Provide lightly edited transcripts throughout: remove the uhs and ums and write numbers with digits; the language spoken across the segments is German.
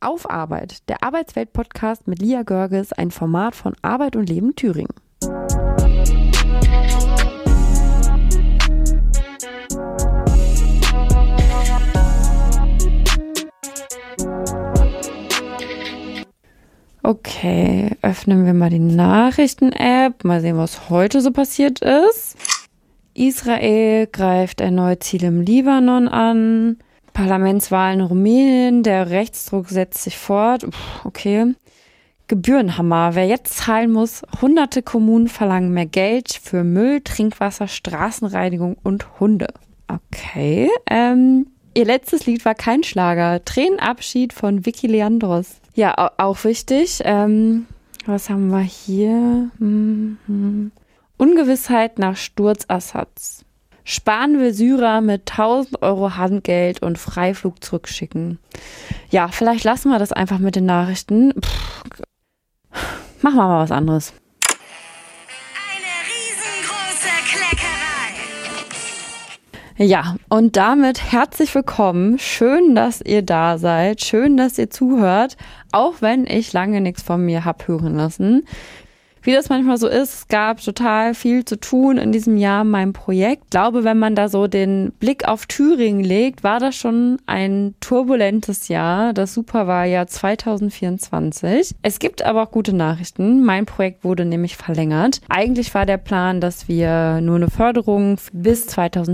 Auf Arbeit, der Arbeitswelt-Podcast mit Lia Görges, ein Format von Arbeit und Leben Thüringen. Okay, öffnen wir mal die Nachrichten-App, mal sehen, was heute so passiert ist. Israel greift erneut Ziele im Libanon an. Parlamentswahlen in Rumänien, der Rechtsdruck setzt sich fort. Okay. Gebührenhammer. Wer jetzt zahlen muss, hunderte Kommunen verlangen mehr Geld für Müll, Trinkwasser, Straßenreinigung und Hunde. Okay. Ihr letztes Lied war kein Schlager. Tränenabschied von Vicky Leandros. Ja, auch wichtig. Was haben wir hier? Ungewissheit nach Sturz Assads. Spahn will Syrer mit 1.000 Euro Handgeld und Freiflug zurückschicken. Ja, vielleicht lassen wir das einfach mit den Nachrichten. Machen wir mal was anderes. Eine riesengroße Kleckerei. Ja, und damit herzlich willkommen. Schön, dass ihr da seid. Schön, dass ihr zuhört. Auch wenn ich lange nichts von mir habe hören lassen. Wie das manchmal so ist, es gab total viel zu tun in diesem Jahr in meinem Projekt. Ich glaube, wenn man da so den Blick auf Thüringen legt, war das schon ein turbulentes Jahr, das Superwahljahr 2024. Es gibt aber auch gute Nachrichten. Mein Projekt wurde nämlich verlängert. Eigentlich war der Plan, dass wir nur eine Förderung bis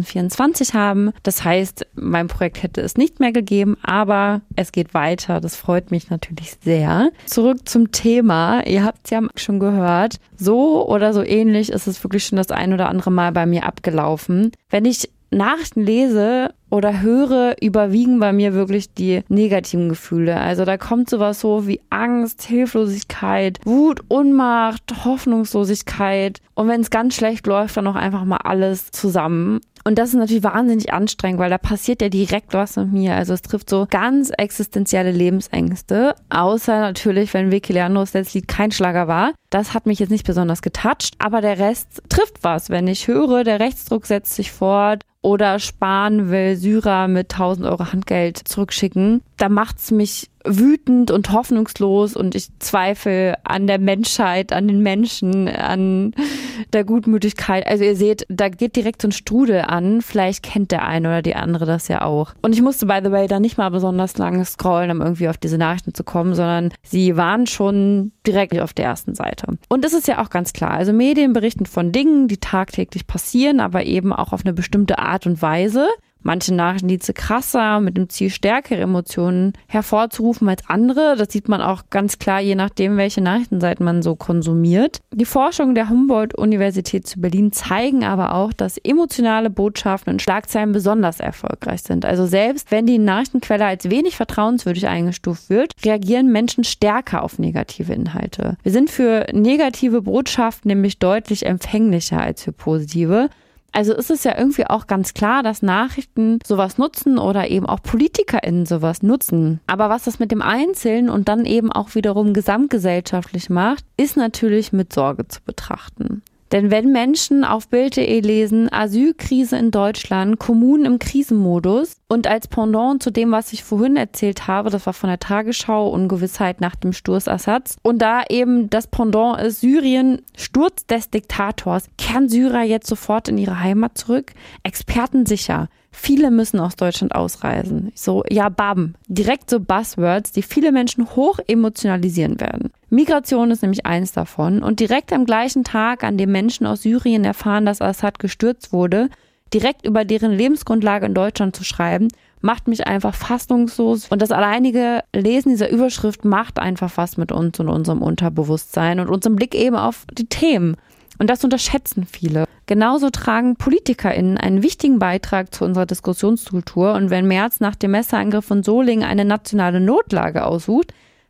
2024 haben. Das heißt, mein Projekt hätte es nicht mehr gegeben, aber es geht weiter. Das freut mich natürlich sehr. Zurück zum Thema. Ihr habt es ja schon gehört. So oder so ähnlich ist es wirklich schon das ein oder andere Mal bei mir abgelaufen. Wenn ich Nachrichten lese oder höre, überwiegen bei mir wirklich die negativen Gefühle. Also da kommt sowas so wie Angst, Hilflosigkeit, Wut, Ohnmacht, Hoffnungslosigkeit. Und wenn es ganz schlecht läuft, dann auch einfach mal alles zusammen. Und das ist natürlich wahnsinnig anstrengend, weil da passiert ja direkt was mit mir. Also es trifft so ganz existenzielle Lebensängste. Außer natürlich, wenn Vicky Leandros letztes Lied kein Schlager war. Das hat mich jetzt nicht besonders getoucht. Aber der Rest trifft was. Wenn ich höre, der Rechtsdruck setzt sich fort oder Spahn will Syrer mit 1.000 Euro Handgeld zurückschicken, da macht's mich wütend und hoffnungslos und ich zweifle an der Menschheit, an den Menschen, an der Gutmütigkeit. Also ihr seht, da geht direkt so ein Strudel an. Vielleicht kennt der eine oder die andere das ja auch. Und ich musste, by the way, da nicht mal besonders lange scrollen, um irgendwie auf diese Nachrichten zu kommen, sondern sie waren schon direkt auf der ersten Seite. Und das ist ja auch ganz klar. Also Medien berichten von Dingen, die tagtäglich passieren, aber eben auch auf eine bestimmte Art und Weise. Manche Nachrichten die zu krasser, mit dem Ziel, stärkere Emotionen hervorzurufen als andere. Das sieht man auch ganz klar, je nachdem, welche Nachrichtenseiten man so konsumiert. Die Forschungen der Humboldt-Universität zu Berlin zeigen aber auch, dass emotionale Botschaften und Schlagzeilen besonders erfolgreich sind. Also selbst wenn die Nachrichtenquelle als wenig vertrauenswürdig eingestuft wird, reagieren Menschen stärker auf negative Inhalte. Wir sind für negative Botschaften nämlich deutlich empfänglicher als für positive. Also ist es ja irgendwie auch ganz klar, dass Nachrichten sowas nutzen oder eben auch PolitikerInnen sowas nutzen. Aber was das mit dem Einzelnen und dann eben auch wiederum gesamtgesellschaftlich macht, ist natürlich mit Sorge zu betrachten. Denn wenn Menschen auf Bild.de lesen, Asylkrise in Deutschland, Kommunen im Krisenmodus und als Pendant zu dem, was ich vorhin erzählt habe, das war von der Tagesschau, Ungewissheit nach dem Sturz Assads, und da eben das Pendant ist Syrien, Sturz des Diktators, kehren Syrer jetzt sofort in ihre Heimat zurück? Experten sicher. Viele müssen aus Deutschland ausreisen. So, ja, bam. Direkt so Buzzwords, die viele Menschen hoch emotionalisieren werden. Migration ist nämlich eins davon. Und direkt am gleichen Tag, an dem Menschen aus Syrien erfahren, dass Assad gestürzt wurde, direkt über deren Lebensgrundlage in Deutschland zu schreiben, macht mich einfach fassungslos. Und das alleinige Lesen dieser Überschrift macht einfach was mit uns und unserem Unterbewusstsein und unserem Blick eben auf die Themen. Und das unterschätzen viele. Genauso tragen PolitikerInnen einen wichtigen Beitrag zu unserer Diskussionskultur. Und wenn Merz nach dem Messerangriff von Solingen eine nationale Notlage aussucht,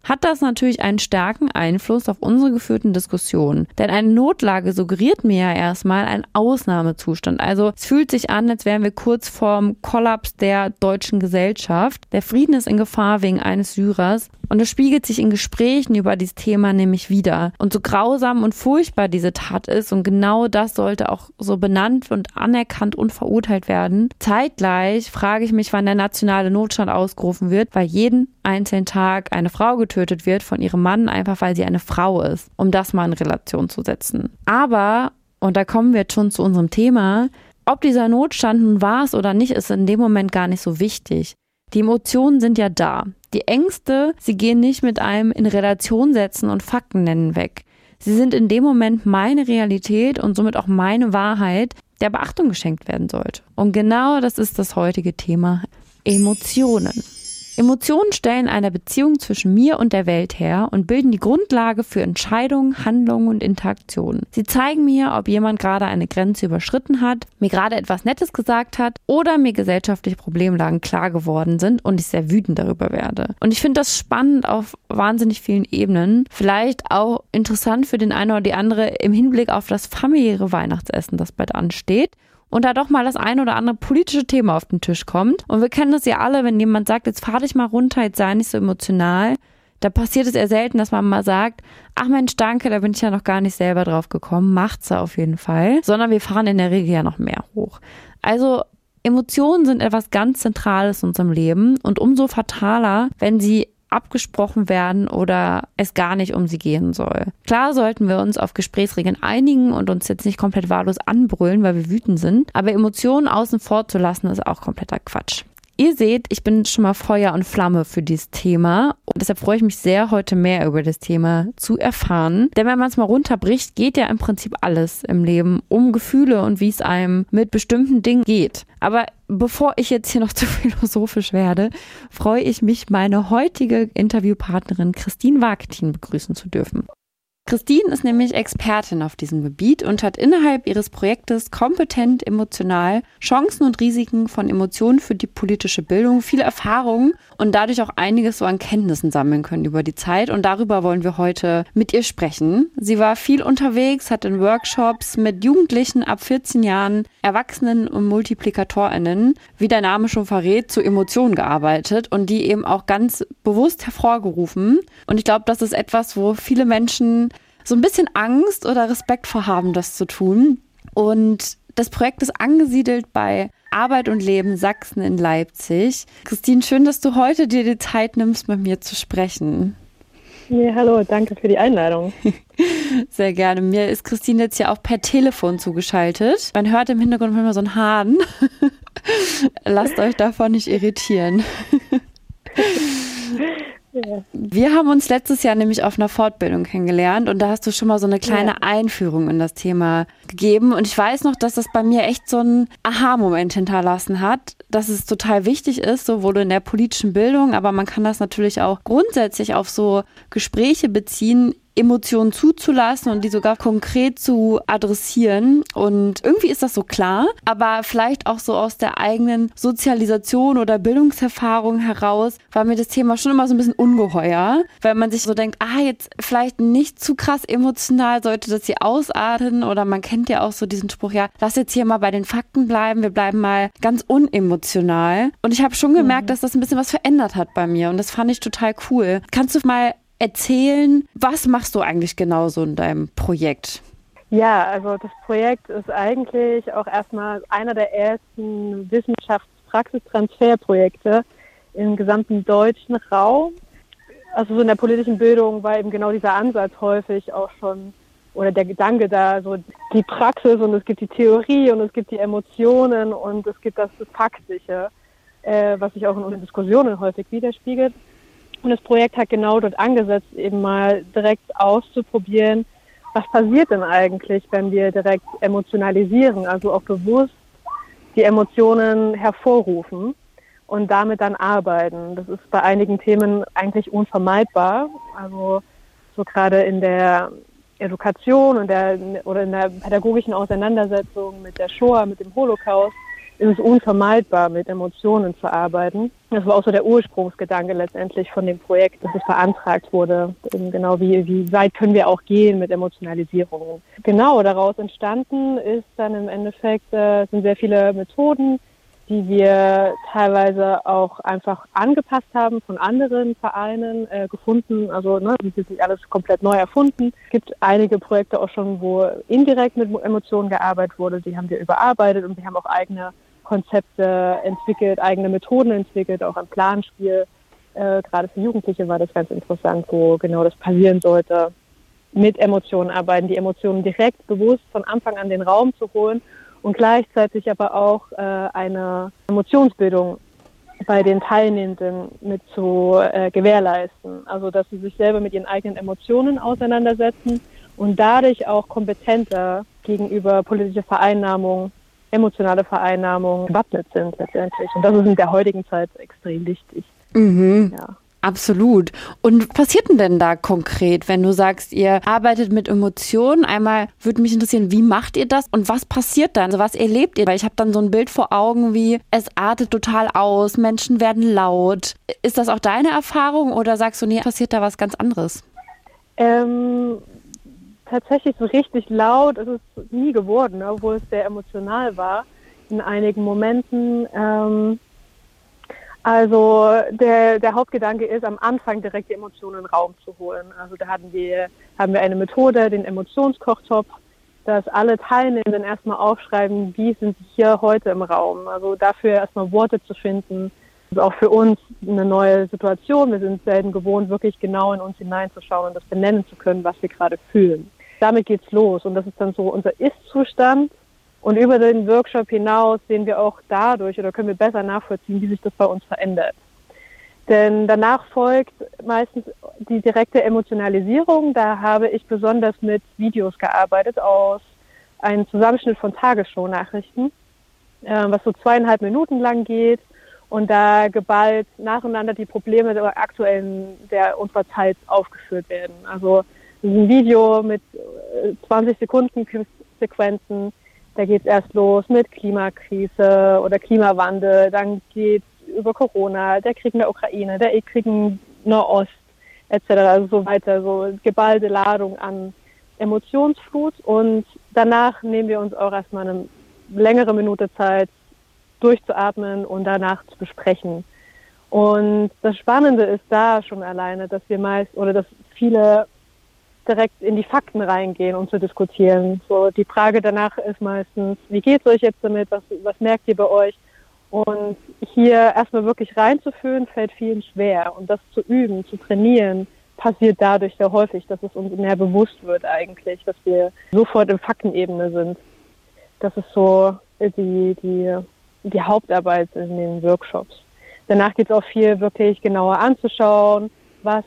hat das natürlich einen starken Einfluss auf unsere geführten Diskussionen. Denn eine Notlage suggeriert mir ja erstmal einen Ausnahmezustand. Also es fühlt sich an, als wären wir kurz vorm Kollaps der deutschen Gesellschaft. Der Frieden ist in Gefahr wegen eines Syrers. Und es spiegelt sich in Gesprächen über dieses Thema nämlich wieder. Und so grausam und furchtbar diese Tat ist, und genau das sollte auch so benannt und anerkannt und verurteilt werden. Zeitgleich frage ich mich, wann der nationale Notstand ausgerufen wird, weil jeden einzelnen Tag eine Frau getötet wird von ihrem Mann, einfach weil sie eine Frau ist, um das mal in Relation zu setzen. Aber, und da kommen wir jetzt schon zu unserem Thema, ob dieser Notstand nun war es oder nicht, ist in dem Moment gar nicht so wichtig. Die Emotionen sind ja da. Die Ängste, sie gehen nicht mit einem in Relation setzen und Fakten nennen weg. Sie sind in dem Moment meine Realität und somit auch meine Wahrheit, der Beachtung geschenkt werden sollte. Und genau das ist das heutige Thema: Emotionen. Emotionen stellen eine Beziehung zwischen mir und der Welt her und bilden die Grundlage für Entscheidungen, Handlungen und Interaktionen. Sie zeigen mir, ob jemand gerade eine Grenze überschritten hat, mir gerade etwas Nettes gesagt hat oder mir gesellschaftliche Problemlagen klar geworden sind und ich sehr wütend darüber werde. Und ich finde das spannend auf wahnsinnig vielen Ebenen. Vielleicht auch interessant für den einen oder die andere im Hinblick auf das familiäre Weihnachtsessen, das bald ansteht. Und da doch mal das ein oder andere politische Thema auf den Tisch kommt. Und wir kennen das ja alle, wenn jemand sagt, jetzt fahr dich mal runter, jetzt sei nicht so emotional. Da passiert es eher selten, dass man mal sagt, ach Mensch, danke, da bin ich ja noch gar nicht selber drauf gekommen. Macht's ja auf jeden Fall. Sondern wir fahren in der Regel ja noch mehr hoch. Also Emotionen sind etwas ganz Zentrales in unserem Leben und umso fataler, wenn sie abgesprochen werden oder es gar nicht um sie gehen soll. Klar sollten wir uns auf Gesprächsregeln einigen und uns jetzt nicht komplett wahllos anbrüllen, weil wir wütend sind, aber Emotionen außen vor zu lassen, ist auch kompletter Quatsch. Ihr seht, ich bin schon mal Feuer und Flamme für dieses Thema und deshalb freue ich mich sehr, heute mehr über das Thema zu erfahren. Denn wenn man es mal runterbricht, geht ja im Prinzip alles im Leben um Gefühle und wie es einem mit bestimmten Dingen geht. Aber bevor ich jetzt hier noch zu philosophisch werde, freue ich mich, meine heutige Interviewpartnerin Christine Wagtin begrüßen zu dürfen. Christine ist nämlich Expertin auf diesem Gebiet und hat innerhalb ihres Projektes Kompetent emotional Chancen und Risiken von Emotionen für die politische Bildung viele Erfahrungen und dadurch auch einiges so an Kenntnissen sammeln können über die Zeit. Und darüber wollen wir heute mit ihr sprechen. Sie war viel unterwegs, hat in Workshops mit Jugendlichen ab 14 Jahren, Erwachsenen und MultiplikatorInnen, wie der Name schon verrät, zu Emotionen gearbeitet und die eben auch ganz bewusst hervorgerufen. Und ich glaube, das ist etwas, wo viele Menschen so ein bisschen Angst oder Respekt vor haben, das zu tun. Und das Projekt ist angesiedelt bei Arbeit und Leben Sachsen in Leipzig. Christine, schön, dass du heute dir die Zeit nimmst, mit mir zu sprechen. Ja, hallo, danke für die Einladung. Sehr gerne. Mir ist Christine jetzt ja auch per Telefon zugeschaltet. Man hört im Hintergrund manchmal so einen Hahn. Lasst euch davon nicht irritieren. Ja. Wir haben uns letztes Jahr nämlich auf einer Fortbildung kennengelernt und da hast du schon mal so eine kleine Einführung in das Thema gegeben und ich weiß noch, dass das bei mir echt so einen Aha-Moment hinterlassen hat, dass es total wichtig ist, sowohl in der politischen Bildung, aber man kann das natürlich auch grundsätzlich auf so Gespräche beziehen, Emotionen zuzulassen und die sogar konkret zu adressieren. Und irgendwie ist das so klar, aber vielleicht auch so aus der eigenen Sozialisation oder Bildungserfahrung heraus war mir das Thema schon immer so ein bisschen ungeheuer, weil man sich so denkt, jetzt vielleicht nicht zu krass emotional, sollte das hier ausarten, oder man kennt ja auch so diesen Spruch, ja, lass jetzt hier mal bei den Fakten bleiben, wir bleiben mal ganz unemotional. Und ich habe schon gemerkt, dass das ein bisschen was verändert hat bei mir und das fand ich total cool. Kannst du mal erzählen, was machst du eigentlich genau so in deinem Projekt? Ja, also das Projekt ist eigentlich auch erstmal einer der ersten Wissenschaftspraxistransferprojekte im gesamten deutschen Raum. Also so in der politischen Bildung war eben genau dieser Ansatz häufig auch schon, oder der Gedanke da, so die Praxis und es gibt die Theorie und es gibt die Emotionen und es gibt das Faktische, was sich auch in unseren Diskussionen häufig widerspiegelt. Und das Projekt hat genau dort angesetzt, eben mal direkt auszuprobieren, was passiert denn eigentlich, wenn wir direkt emotionalisieren, also auch bewusst die Emotionen hervorrufen und damit dann arbeiten. Das ist bei einigen Themen eigentlich unvermeidbar. Also so gerade in der Education oder in der pädagogischen Auseinandersetzung mit der Shoah, mit dem Holocaust, ist es unvermeidbar, mit Emotionen zu arbeiten. Das war auch so der Ursprungsgedanke letztendlich von dem Projekt, dass es beantragt wurde. Genau, wie weit können wir auch gehen mit Emotionalisierung. Genau, daraus entstanden ist dann im Endeffekt, sind sehr viele Methoden, die wir teilweise auch einfach angepasst haben von anderen Vereinen gefunden. Also die sind nicht alles komplett neu erfunden. Es gibt einige Projekte auch schon, wo indirekt mit Emotionen gearbeitet wurde. Die haben wir überarbeitet und wir haben auch eigene Konzepte entwickelt, eigene Methoden entwickelt, auch ein Planspiel. Gerade für Jugendliche war das ganz interessant, wo genau das passieren sollte. Mit Emotionen arbeiten, die Emotionen direkt bewusst von Anfang an den Raum zu holen und gleichzeitig aber auch eine Emotionsbildung bei den Teilnehmenden mit zu gewährleisten. Also dass sie sich selber mit ihren eigenen Emotionen auseinandersetzen und dadurch auch kompetenter gegenüber politischer Vereinnahmung, emotionale Vereinnahmung gewappnet sind letztendlich. Und das ist in der heutigen Zeit extrem wichtig. Mhm. Ja. Absolut. Und was passiert denn da konkret, wenn du sagst, ihr arbeitet mit Emotionen? Einmal würde mich interessieren, wie macht ihr das und was passiert dann? Also was erlebt ihr? Weil ich habe dann so ein Bild vor Augen, wie es artet total aus, Menschen werden laut. Ist das auch deine Erfahrung oder sagst du, nee, passiert da was ganz anderes? Tatsächlich so richtig laut ist es nie geworden, ne, obwohl es sehr emotional war in einigen Momenten. Also der Hauptgedanke ist, am Anfang direkt die Emotionen in den Raum zu holen. Also da haben wir eine Methode, den Emotionskochtopf, dass alle Teilnehmenden erstmal aufschreiben, wie sind sie hier heute im Raum. Also dafür erstmal Worte zu finden. Das ist auch für uns eine neue Situation. Wir sind selten gewohnt, wirklich genau in uns hineinzuschauen und das benennen zu können, was wir gerade fühlen. Damit geht's los und das ist dann so unser Ist-Zustand. Und über den Workshop hinaus sehen wir auch dadurch oder können wir besser nachvollziehen, wie sich das bei uns verändert. Denn danach folgt meistens die direkte Emotionalisierung. Da habe ich besonders mit Videos gearbeitet aus einem Zusammenschnitt von Tagesschau-Nachrichten, was so 2,5 Minuten lang geht und da geballt nacheinander die Probleme der aktuellen unserer Zeit aufgeführt werden. Also ein Video mit 20 Sekunden Sequenzen. Da geht es erst los mit Klimakrise oder Klimawandel, dann geht es über Corona, der Krieg in der Ukraine, der Krieg in Nahost etc. Also so weiter, so geballte Ladung an Emotionsflut und danach nehmen wir uns auch erstmal eine längere Minute Zeit durchzuatmen und danach zu besprechen. Und das Spannende ist da schon alleine, dass dass viele direkt in die Fakten reingehen, um zu diskutieren. So, die Frage danach ist meistens, wie geht's euch jetzt damit? Was merkt ihr bei euch? Und hier erstmal wirklich reinzuführen, fällt vielen schwer. Und das zu üben, zu trainieren, passiert dadurch sehr häufig, dass es uns mehr bewusst wird eigentlich, dass wir sofort in Faktenebene sind. Das ist so die Hauptarbeit in den Workshops. Danach geht es auch viel wirklich genauer anzuschauen, was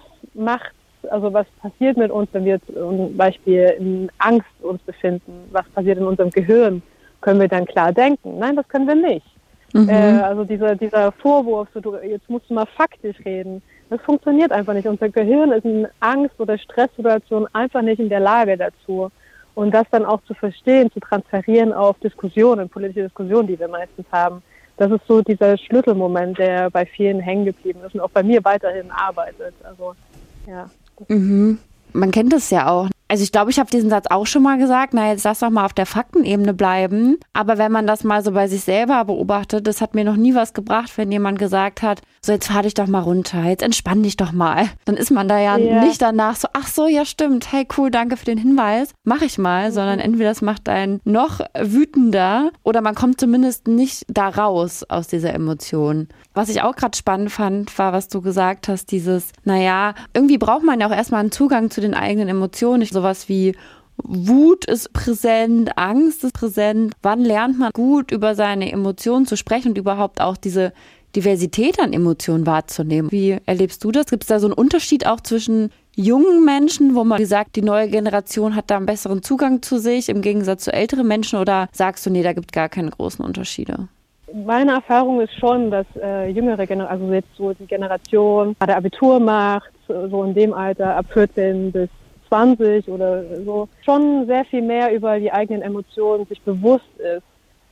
passiert mit uns, wenn wir zum Beispiel in Angst uns befinden? Was passiert in unserem Gehirn? Können wir dann klar denken? Nein, das können wir nicht. Mhm. Also dieser Vorwurf, jetzt musst du mal faktisch reden, das funktioniert einfach nicht. Unser Gehirn ist in Angst- oder Stresssituationen einfach nicht in der Lage dazu. Und das dann auch zu verstehen, zu transferieren auf Diskussionen, politische Diskussionen, die wir meistens haben. Das ist so dieser Schlüsselmoment, der bei vielen hängen geblieben ist und auch bei mir weiterhin arbeitet. Also, ja. Mhm. Man kennt das ja auch. Also ich glaube, ich habe diesen Satz auch schon mal gesagt, jetzt lass doch mal auf der Faktenebene bleiben. Aber wenn man das mal so bei sich selber beobachtet, das hat mir noch nie was gebracht, wenn jemand gesagt hat, so jetzt fahr dich doch mal runter, jetzt entspann dich doch mal. Dann ist man da ja nicht danach so, ach so, ja stimmt, hey cool, danke für den Hinweis, mach ich mal, sondern entweder das macht einen noch wütender oder man kommt zumindest nicht da raus aus dieser Emotion. Was ich auch gerade spannend fand, war, was du gesagt hast, dieses, irgendwie braucht man ja auch erstmal einen Zugang zu den eigenen Emotionen. Sowas wie Wut ist präsent, Angst ist präsent. Wann lernt man gut über seine Emotionen zu sprechen und überhaupt auch diese Diversität an Emotionen wahrzunehmen? Wie erlebst du das? Gibt es da so einen Unterschied auch zwischen jungen Menschen, wo man gesagt, die neue Generation hat da einen besseren Zugang zu sich im Gegensatz zu älteren Menschen, oder sagst du, nee, da gibt es gar keine großen Unterschiede? Meine Erfahrung ist schon, dass jüngere Generationen, also jetzt so die Generation, gerade Abitur macht, so in dem Alter ab 14 bis 20 oder so, schon sehr viel mehr über die eigenen Emotionen sich bewusst ist.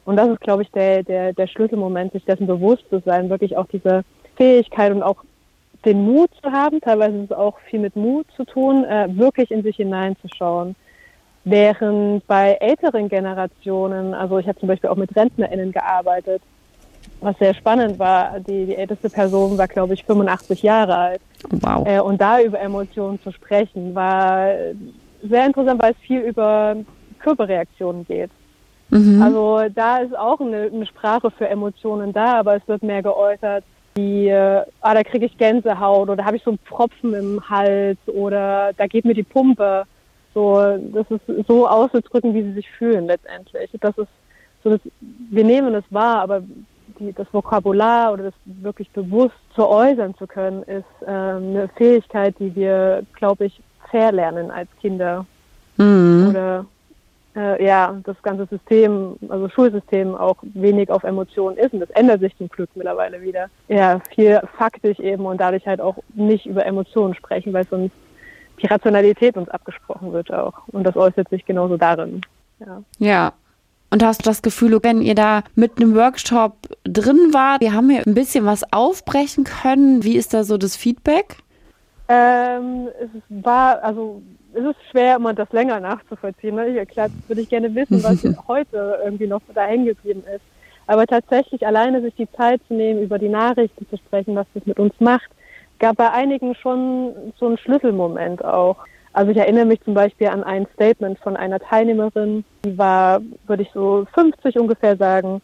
Und das ist, glaube ich, der Schlüsselmoment, sich dessen bewusst zu sein, wirklich auch diese Fähigkeit und auch den Mut zu haben, teilweise ist es auch viel mit Mut zu tun, wirklich in sich hineinzuschauen. Während bei älteren Generationen, also ich habe zum Beispiel auch mit RentnerInnen gearbeitet, was sehr spannend war, die älteste Person war, glaube ich, 85 Jahre alt. Wow. Und da über Emotionen zu sprechen, war sehr interessant, weil es viel über Körperreaktionen geht. Also da ist auch eine Sprache für Emotionen da, aber es wird mehr geäußert, wie, da kriege ich Gänsehaut oder habe ich so einen Pfropfen im Hals oder da geht mir die Pumpe. So, das ist so auszudrücken, wie sie sich fühlen letztendlich. Das ist so, wir nehmen es wahr, aber das Vokabular oder das wirklich bewusst zu äußern zu können, ist eine Fähigkeit, die wir, glaube ich, verlernen als Kinder. Oder das ganze System, also Schulsystem auch wenig auf Emotionen ist und das ändert sich zum Glück mittlerweile wieder. Ja, viel faktisch eben und dadurch halt auch nicht über Emotionen sprechen, weil sonst die Rationalität uns abgesprochen wird auch und das äußert sich genauso darin. Ja. Und hast du das Gefühl, wenn ihr da mit einem Workshop drin wart, wir haben hier ein bisschen was aufbrechen können, wie ist da so das Feedback? Es ist schwer, immer das länger nachzuvollziehen. Ne? Klar, würde ich gerne wissen, was heute irgendwie noch da hängen geblieben ist. Aber tatsächlich alleine sich die Zeit zu nehmen, über die Nachrichten zu sprechen, was das mit uns macht, gab bei einigen schon so einen Schlüsselmoment auch. Also ich erinnere mich zum Beispiel an ein Statement von einer Teilnehmerin, die war, würde ich so 50 ungefähr sagen,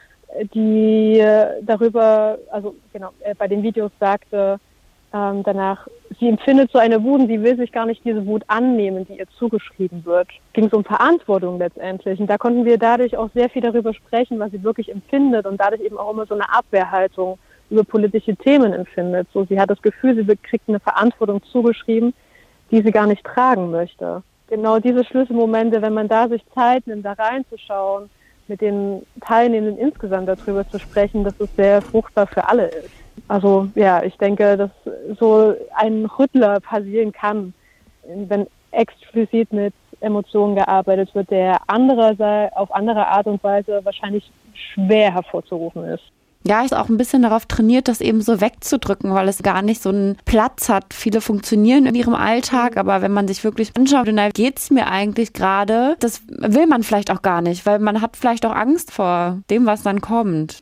die darüber, bei den Videos sagte, danach, sie empfindet so eine Wut und sie will sich gar nicht diese Wut annehmen, die ihr zugeschrieben wird. Ging es um Verantwortung letztendlich. Und da konnten wir dadurch auch sehr viel darüber sprechen, was sie wirklich empfindet und dadurch eben auch immer so eine Abwehrhaltung über politische Themen empfindet. So, sie hat das Gefühl, sie kriegt eine Verantwortung zugeschrieben, die sie gar nicht tragen möchte. Genau diese Schlüsselmomente, wenn man da sich Zeit nimmt, da reinzuschauen, mit den Teilnehmenden insgesamt darüber zu sprechen, dass es sehr fruchtbar für alle ist. Also ja, ich denke, dass so ein Rüttler passieren kann, wenn explizit mit Emotionen gearbeitet wird, der auf andere Art und Weise wahrscheinlich schwer hervorzurufen ist. Ja, ich bin auch ein bisschen darauf trainiert, das eben so wegzudrücken, weil es gar nicht so einen Platz hat. Viele funktionieren in ihrem Alltag, aber wenn man sich wirklich anschaut, na, geht's mir eigentlich gerade, das will man vielleicht auch gar nicht, weil man hat vielleicht auch Angst vor dem, was dann kommt.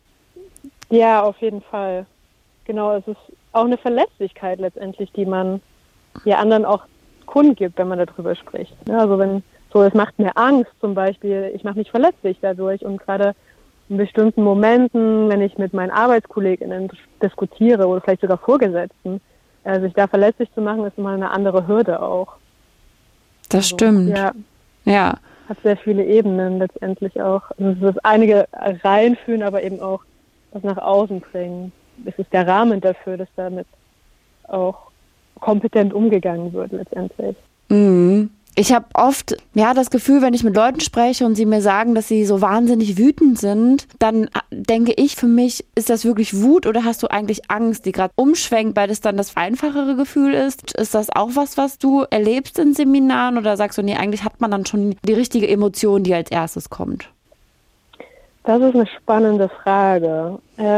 Ja, auf jeden Fall. Genau, es ist auch eine Verletzlichkeit letztendlich, die man anderen auch kundgibt, wenn man darüber spricht. Ja, also es macht mir Angst zum Beispiel, ich mache mich verletzlich dadurch und gerade in bestimmten Momenten, wenn ich mit meinen ArbeitskollegInnen diskutiere oder vielleicht sogar Vorgesetzten, sich da verletzlich zu machen, ist immer eine andere Hürde auch. Das stimmt. Ja. Hat sehr viele Ebenen letztendlich auch. Also es ist einige reinführen, aber eben auch was nach außen bringen. Es ist der Rahmen dafür, dass damit auch kompetent umgegangen wird letztendlich. Ich habe oft das Gefühl, wenn ich mit Leuten spreche und sie mir sagen, dass sie so wahnsinnig wütend sind, dann denke ich für mich, ist das wirklich Wut oder hast du eigentlich Angst, die gerade umschwenkt, weil das dann das einfachere Gefühl ist? Ist das auch was du erlebst in Seminaren oder sagst du, nee, eigentlich hat man dann schon die richtige Emotion, die als erstes kommt? Das ist eine spannende Frage.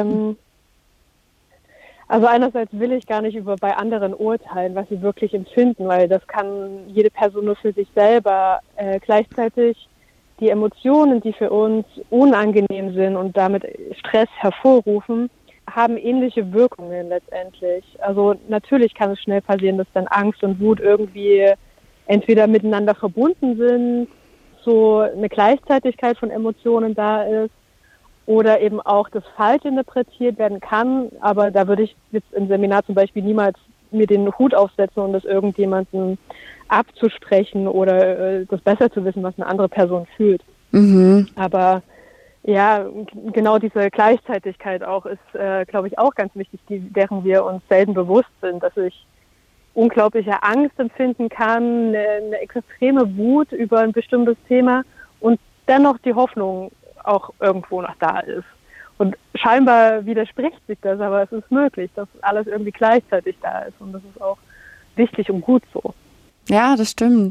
Also einerseits will ich gar nicht bei anderen urteilen, was sie wirklich empfinden, weil das kann jede Person nur für sich selber. Gleichzeitig die Emotionen, die für uns unangenehm sind und damit Stress hervorrufen, haben ähnliche Wirkungen letztendlich. Also natürlich kann es schnell passieren, dass dann Angst und Wut irgendwie entweder miteinander verbunden sind, so eine Gleichzeitigkeit von Emotionen da ist, oder eben auch das falsch interpretiert werden kann. Aber da würde ich jetzt im Seminar zum Beispiel niemals mir den Hut aufsetzen und das irgendjemandem abzusprechen oder das besser zu wissen, was eine andere Person fühlt. Aber ja, genau diese Gleichzeitigkeit auch ist, glaube ich, auch ganz wichtig, deren wir uns selten bewusst sind, dass ich unglaubliche Angst empfinden kann, eine extreme Wut über ein bestimmtes Thema und dennoch die Hoffnung auch irgendwo noch da ist. Und scheinbar widerspricht sich das, aber es ist möglich, dass alles irgendwie gleichzeitig da ist und das ist auch wichtig und gut so. Ja, das stimmt.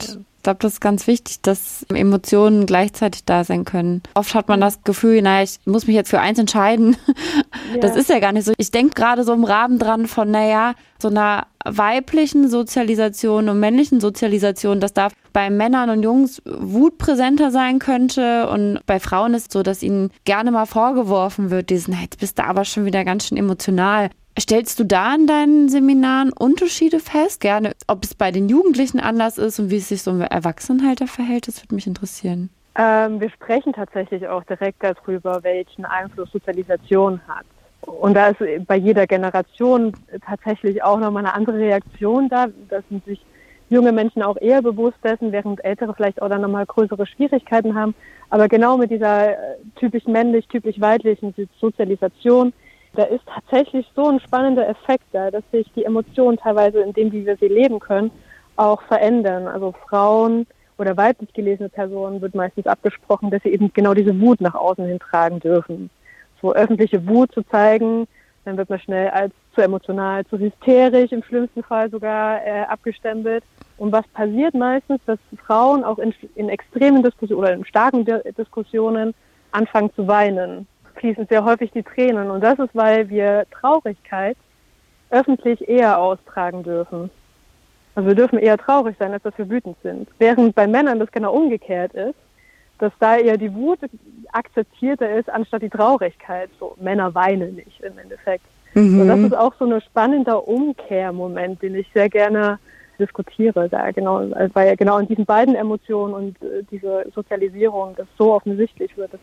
Ich glaube, das ist ganz wichtig, dass Emotionen gleichzeitig da sein können. Oft hat man das Gefühl, naja, ich muss mich jetzt für eins entscheiden. Ja. Das ist ja gar nicht so. Ich denke gerade so im Rahmen dran von, naja, so einer weiblichen Sozialisation und männlichen Sozialisation, dass da bei Männern und Jungs Wut präsenter sein könnte und bei Frauen ist es so, dass ihnen gerne mal vorgeworfen wird, jetzt bist du aber schon wieder ganz schön emotional. Stellst du da in deinen Seminaren Unterschiede fest? Gerne, ob es bei den Jugendlichen anders ist und wie es sich so im Erwachsenenalter verhält, das würde mich interessieren. Wir sprechen tatsächlich auch direkt darüber, welchen Einfluss Sozialisation hat. Und da ist bei jeder Generation tatsächlich auch nochmal eine andere Reaktion da. Da sind sich junge Menschen auch eher bewusst dessen, während Ältere vielleicht auch dann nochmal größere Schwierigkeiten haben. Aber genau mit dieser typisch männlich, typisch weiblichen Sozialisation, da ist tatsächlich so ein spannender Effekt da, dass sich die Emotionen teilweise in dem, wie wir sie leben können, auch verändern. Also Frauen oder weiblich gelesene Personen wird meistens abgesprochen, dass sie eben genau diese Wut nach außen hin tragen dürfen. So öffentliche Wut zu zeigen, dann wird man schnell als zu emotional, zu hysterisch, im schlimmsten Fall sogar abgestempelt. Und was passiert meistens, dass Frauen auch in extremen Diskussionen oder in starken Diskussionen anfangen zu weinen. Fließen sehr häufig die Tränen. Und das ist, weil wir Traurigkeit öffentlich eher austragen dürfen. Also wir dürfen eher traurig sein, als dass wir wütend sind. Während bei Männern das genau umgekehrt ist, dass da eher die Wut akzeptierter ist, anstatt die Traurigkeit. So, Männer weinen nicht im Endeffekt. Und das ist auch so ein spannender Umkehrmoment, den ich sehr gerne diskutiere, da genau, weil genau in diesen beiden Emotionen und diese Sozialisierung das so offensichtlich wird, dass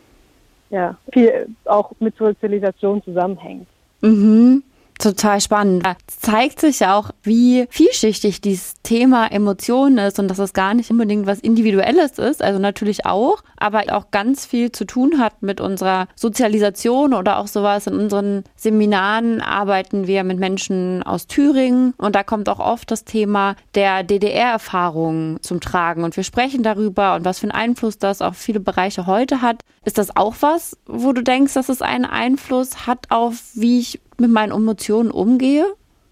ja viel auch mit Sozialisation zusammenhängt. Mhm. Total spannend. Da zeigt sich ja auch, wie vielschichtig dieses Thema Emotionen ist und dass es gar nicht unbedingt was Individuelles ist, also natürlich auch, aber auch ganz viel zu tun hat mit unserer Sozialisation oder auch sowas. In unseren Seminaren arbeiten wir mit Menschen aus Thüringen und da kommt auch oft das Thema der DDR-Erfahrung zum Tragen und wir sprechen darüber und was für einen Einfluss das auf viele Bereiche heute hat. Ist das auch was, wo du denkst, dass es einen Einfluss hat auf, wie ich mit meinen Emotionen umgehe?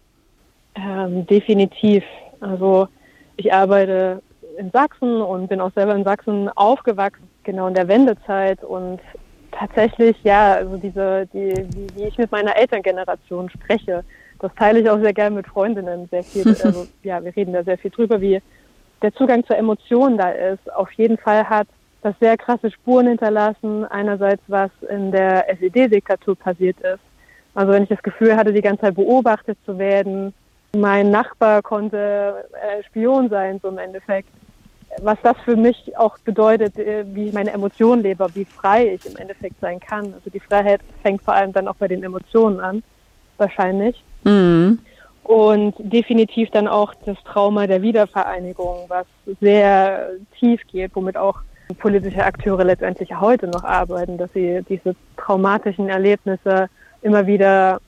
Definitiv. Also ich arbeite in Sachsen und bin auch selber in Sachsen aufgewachsen, genau in der Wendezeit und tatsächlich, ja, also wie ich mit meiner Elterngeneration spreche, das teile ich auch sehr gerne mit Freundinnen sehr viel. Also ja, wir reden da sehr viel drüber, wie der Zugang zur Emotion da ist. Auf jeden Fall hat das sehr krasse Spuren hinterlassen. Einerseits, was in der SED-Diktatur passiert ist. Also wenn ich das Gefühl hatte, die ganze Zeit beobachtet zu werden, mein Nachbar konnte Spion sein, so im Endeffekt. Was das für mich auch bedeutet, wie ich meine Emotionen lebe, wie frei ich im Endeffekt sein kann. Also die Freiheit fängt vor allem dann auch bei den Emotionen an, wahrscheinlich. Mhm. Und definitiv dann auch das Trauma der Wiedervereinigung, was sehr tief geht, womit auch politische Akteure letztendlich heute noch arbeiten, dass sie diese traumatischen Erlebnisse immer wieder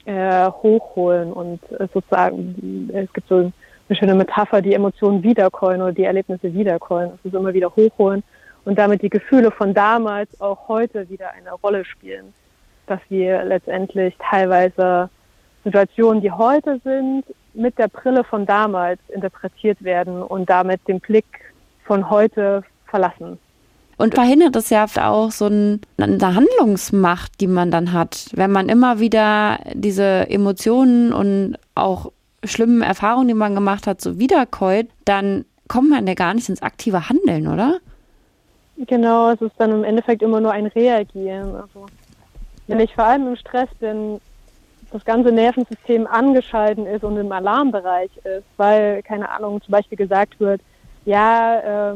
hochholen und sozusagen, es gibt so eine schöne Metapher, die Emotionen wiederkäuen oder die Erlebnisse wiederkäuen, also immer wieder hochholen und damit die Gefühle von damals auch heute wieder eine Rolle spielen, dass wir letztendlich teilweise Situationen, die heute sind, mit der Brille von damals interpretiert werden und damit den Blick von heute verlassen. Und verhindert es ja auch so eine Handlungsmacht, die man dann hat. Wenn man immer wieder diese Emotionen und auch schlimmen Erfahrungen, die man gemacht hat, so wiederkäut, dann kommt man ja gar nicht ins aktive Handeln, oder? Genau, es ist dann im Endeffekt immer nur ein Reagieren. Also, wenn ich vor allem im Stress bin, das ganze Nervensystem angeschalten ist und im Alarmbereich ist, weil, keine Ahnung, zum Beispiel gesagt wird, ja,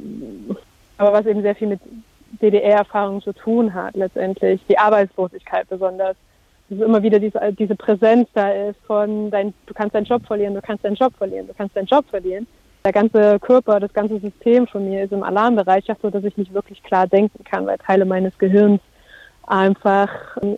aber was eben sehr viel mit DDR-Erfahrung zu tun hat, letztendlich, die Arbeitslosigkeit besonders. Dass immer wieder diese Präsenz da ist von, du kannst deinen Job verlieren, du kannst deinen Job verlieren, du kannst deinen Job verlieren. Der ganze Körper, das ganze System von mir ist im Alarmbereich, so dass ich nicht wirklich klar denken kann, weil Teile meines Gehirns einfach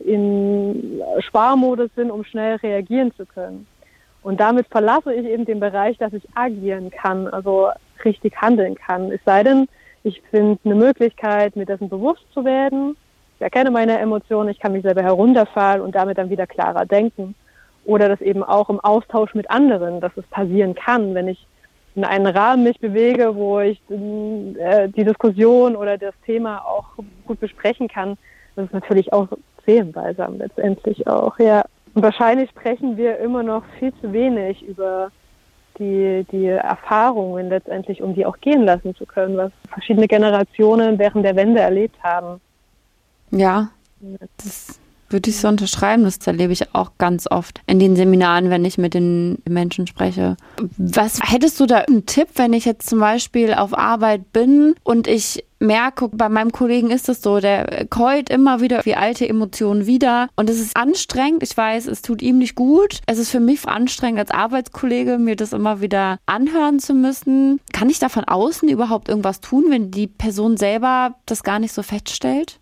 in Sparmodus sind, um schnell reagieren zu können. Und damit verlasse ich eben den Bereich, dass ich agieren kann, also richtig handeln kann. Es sei denn, ich finde eine Möglichkeit, mir dessen bewusst zu werden. Ich erkenne meine Emotionen, ich kann mich selber herunterfahren und damit dann wieder klarer denken. Oder das eben auch im Austausch mit anderen, dass es passieren kann, wenn ich in einen Rahmen mich bewege, wo ich die Diskussion oder das Thema auch gut besprechen kann. Das ist natürlich auch seelenweisam letztendlich auch, ja. Und wahrscheinlich sprechen wir immer noch viel zu wenig über die Erfahrungen letztendlich, um die auch gehen lassen zu können, was verschiedene Generationen während der Wende erlebt haben. Ja, das würde ich so unterschreiben. Das erlebe ich auch ganz oft in den Seminaren, wenn ich mit den Menschen spreche. Was hättest du da einen Tipp, wenn ich jetzt zum Beispiel auf Arbeit bin und ich merke, bei meinem Kollegen ist es so, der keult immer wieder wie alte Emotionen wieder und es ist anstrengend. Ich weiß, es tut ihm nicht gut. Es ist für mich anstrengend als Arbeitskollege, mir das immer wieder anhören zu müssen. Kann ich da von außen überhaupt irgendwas tun, wenn die Person selber das gar nicht so feststellt?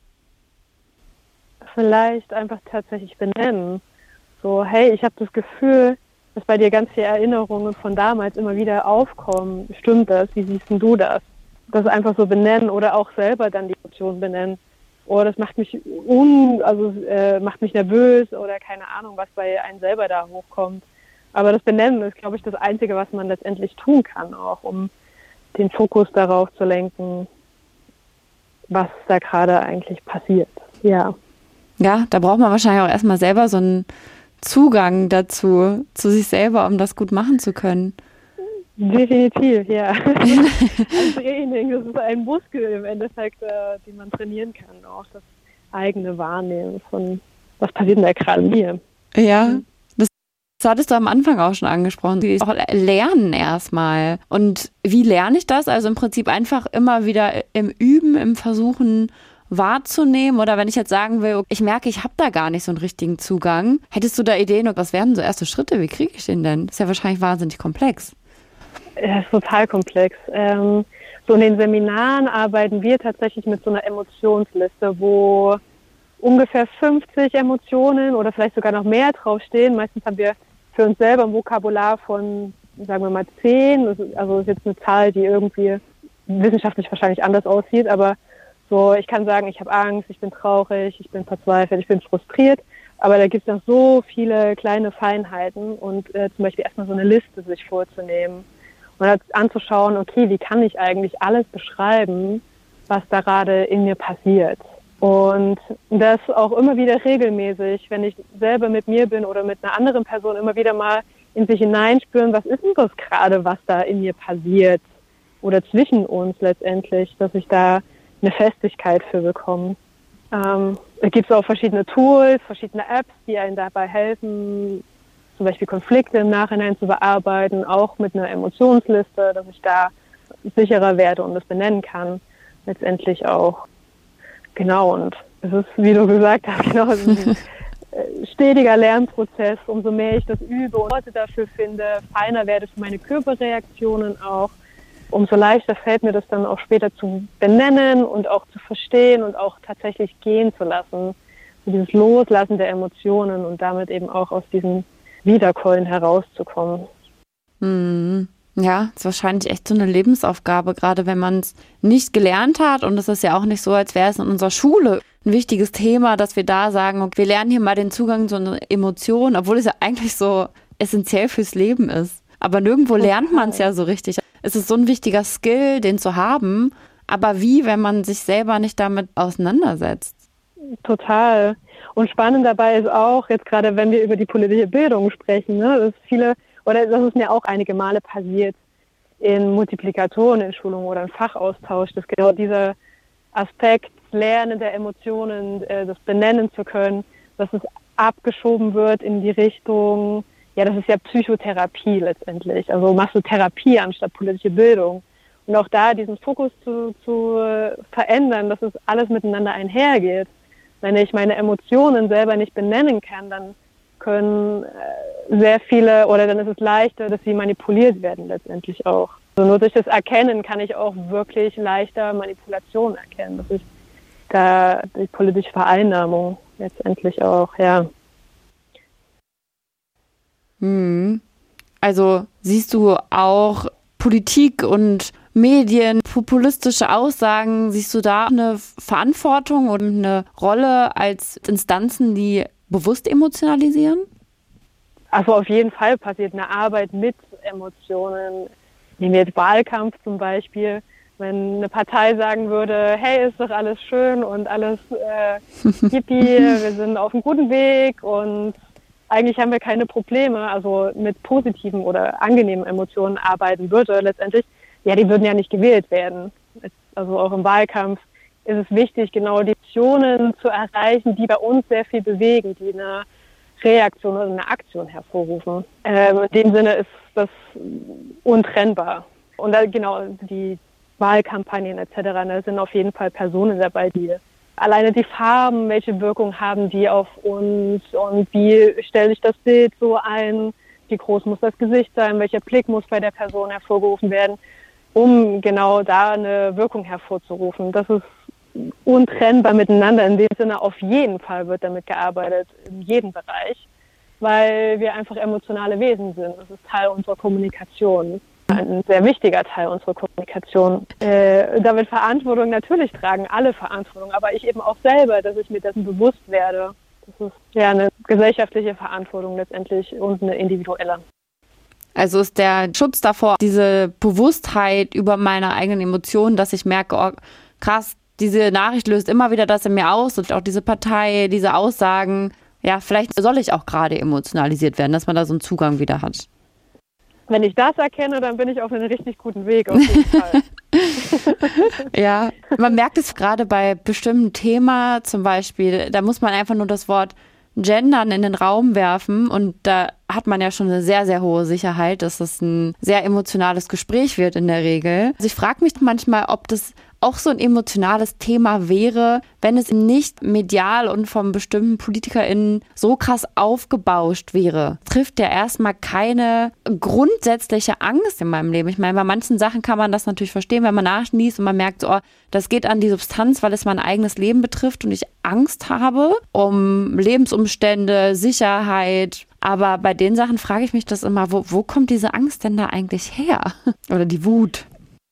Vielleicht einfach tatsächlich benennen. So, hey, ich habe das Gefühl, dass bei dir ganz viele Erinnerungen von damals immer wieder aufkommen. Stimmt das? Wie siehst denn du das? Das einfach so benennen oder auch selber dann die Emotionen benennen. Oh, das macht mich macht mich nervös oder keine Ahnung, was bei einem selber da hochkommt. Aber das Benennen ist, glaube ich, das Einzige, was man letztendlich tun kann, auch um den Fokus darauf zu lenken, was da gerade eigentlich passiert. Ja. Ja, da braucht man wahrscheinlich auch erstmal selber so einen Zugang dazu, zu sich selber, um das gut machen zu können. Definitiv, ja. Ein Training, das ist ein Muskel im Endeffekt, den man trainieren kann, auch das eigene Wahrnehmen von, was passiert denn da gerade mir. Ja, das hattest du am Anfang auch schon angesprochen. Auch lernen erstmal. Und wie lerne ich das? Also im Prinzip einfach immer wieder im Üben, im Versuchen wahrzunehmen, oder wenn ich jetzt sagen will, ich merke, ich habe da gar nicht so einen richtigen Zugang, hättest du da Ideen, was wären so erste Schritte, wie kriege ich den denn? Das ist ja wahrscheinlich wahnsinnig komplex. Ja, ist total komplex. So in den Seminaren arbeiten wir tatsächlich mit so einer Emotionsliste, wo ungefähr 50 Emotionen oder vielleicht sogar noch mehr draufstehen. Meistens haben wir für uns selber ein Vokabular von, sagen wir mal, 10. Das ist jetzt eine Zahl, die irgendwie wissenschaftlich wahrscheinlich anders aussieht, aber so, ich kann sagen, ich habe Angst, ich bin traurig, ich bin verzweifelt, ich bin frustriert, aber da gibt es noch so viele kleine Feinheiten und zum Beispiel erstmal so eine Liste sich vorzunehmen und anzuschauen, okay, wie kann ich eigentlich alles beschreiben, was da gerade in mir passiert. Und das auch immer wieder regelmäßig, wenn ich selber mit mir bin oder mit einer anderen Person, immer wieder mal in sich hineinspüren, was ist denn das gerade, was da in mir passiert oder zwischen uns letztendlich, dass ich da eine Festigkeit für bekommen. Da gibt es auch verschiedene Tools, verschiedene Apps, die einem dabei helfen, zum Beispiel Konflikte im Nachhinein zu bearbeiten, auch mit einer Emotionsliste, dass ich da sicherer werde und das benennen kann. Letztendlich auch. Genau, und es ist, wie du gesagt hast, genau ein stetiger Lernprozess. Umso mehr ich das übe und Worte dafür finde, feiner werde für meine Körperreaktionen auch, umso leichter fällt mir das dann auch später zu benennen und auch zu verstehen und auch tatsächlich gehen zu lassen. So dieses Loslassen der Emotionen und damit eben auch aus diesen Wiederkäuen herauszukommen. Ja, ist wahrscheinlich echt so eine Lebensaufgabe, gerade wenn man es nicht gelernt hat. Und es ist ja auch nicht so, als wäre es in unserer Schule ein wichtiges Thema, dass wir da sagen, okay, wir lernen hier mal den Zugang zu einer Emotion, obwohl es ja eigentlich so essentiell fürs Leben ist. Aber nirgendwo lernt man es ja so richtig. Es ist so ein wichtiger Skill, den zu haben. Aber wie, wenn man sich selber nicht damit auseinandersetzt? Total. Und spannend dabei ist auch, jetzt gerade wenn wir über die politische Bildung sprechen, ne, das ist mir auch einige Male passiert in Multiplikatoren in Schulungen oder im Fachaustausch, dass genau dieser Aspekt Lernen der Emotionen, das benennen zu können, dass es abgeschoben wird in die Richtung, ja, das ist ja Psychotherapie letztendlich, also machst du Therapie anstatt politische Bildung. Und auch da diesen Fokus zu verändern, dass es alles miteinander einhergeht. Wenn ich meine Emotionen selber nicht benennen kann, dann können sehr viele, oder dann ist es leichter, dass sie manipuliert werden letztendlich auch. Also nur durch das Erkennen kann ich auch wirklich leichter Manipulation erkennen. Das ist da die politische Vereinnahmung letztendlich auch, ja. Also siehst du auch Politik und Medien, populistische Aussagen, siehst du da eine Verantwortung oder eine Rolle als Instanzen, die bewusst emotionalisieren? Also auf jeden Fall passiert eine Arbeit mit Emotionen. nehmen wir jetzt Wahlkampf zum Beispiel, wenn eine Partei sagen würde, hey, ist doch alles schön und alles yippie, wir sind auf einem guten Weg und eigentlich haben wir keine Probleme, also mit positiven oder angenehmen Emotionen arbeiten würde letztendlich, ja, die würden ja nicht gewählt werden. Also auch im Wahlkampf ist es wichtig, genau die Aktionen zu erreichen, die bei uns sehr viel bewegen, die eine Reaktion oder eine Aktion hervorrufen. In dem Sinne ist das untrennbar. Und da, genau, die Wahlkampagnen etc., da sind auf jeden Fall Personen dabei, die alleine die Farben, welche Wirkung haben die auf uns und wie stelle ich das Bild so ein, wie groß muss das Gesicht sein, welcher Blick muss bei der Person hervorgerufen werden, um genau da eine Wirkung hervorzurufen. Das ist untrennbar miteinander. In dem Sinne auf jeden Fall wird damit gearbeitet, in jedem Bereich, weil wir einfach emotionale Wesen sind. Das ist Teil unserer Kommunikation. Ein sehr wichtiger Teil unserer Kommunikation. Da wird Verantwortung natürlich tragen, alle Verantwortung, aber ich eben auch selber, dass ich mir dessen bewusst werde. Das ist ja eine gesellschaftliche Verantwortung letztendlich und eine individuelle. Also ist der Schutz davor, diese Bewusstheit über meine eigenen Emotionen, dass ich merke, oh, krass, diese Nachricht löst immer wieder das in mir aus und auch diese Partei, diese Aussagen, ja, vielleicht soll ich auch gerade emotionalisiert werden, dass man da so einen Zugang wieder hat. Wenn ich das erkenne, dann bin ich auf einem richtig guten Weg, auf jeden Fall. Ja, man merkt es gerade bei bestimmten Themen, zum Beispiel, da muss man einfach nur das Wort Gendern in den Raum werfen und da hat man ja schon eine sehr, sehr hohe Sicherheit, dass das ein sehr emotionales Gespräch wird in der Regel. Also ich frage mich manchmal, ob das auch so ein emotionales Thema wäre, wenn es nicht medial und von bestimmten PolitikerInnen so krass aufgebauscht wäre. Trifft ja erstmal keine grundsätzliche Angst in meinem Leben. Ich meine, bei manchen Sachen kann man das natürlich verstehen, wenn man nachliest und man merkt, so, oh, das geht an die Substanz, weil es mein eigenes Leben betrifft und ich Angst habe um Lebensumstände, Sicherheit. Aber bei den Sachen frage ich mich das immer, wo kommt diese Angst denn da eigentlich her? Oder die Wut?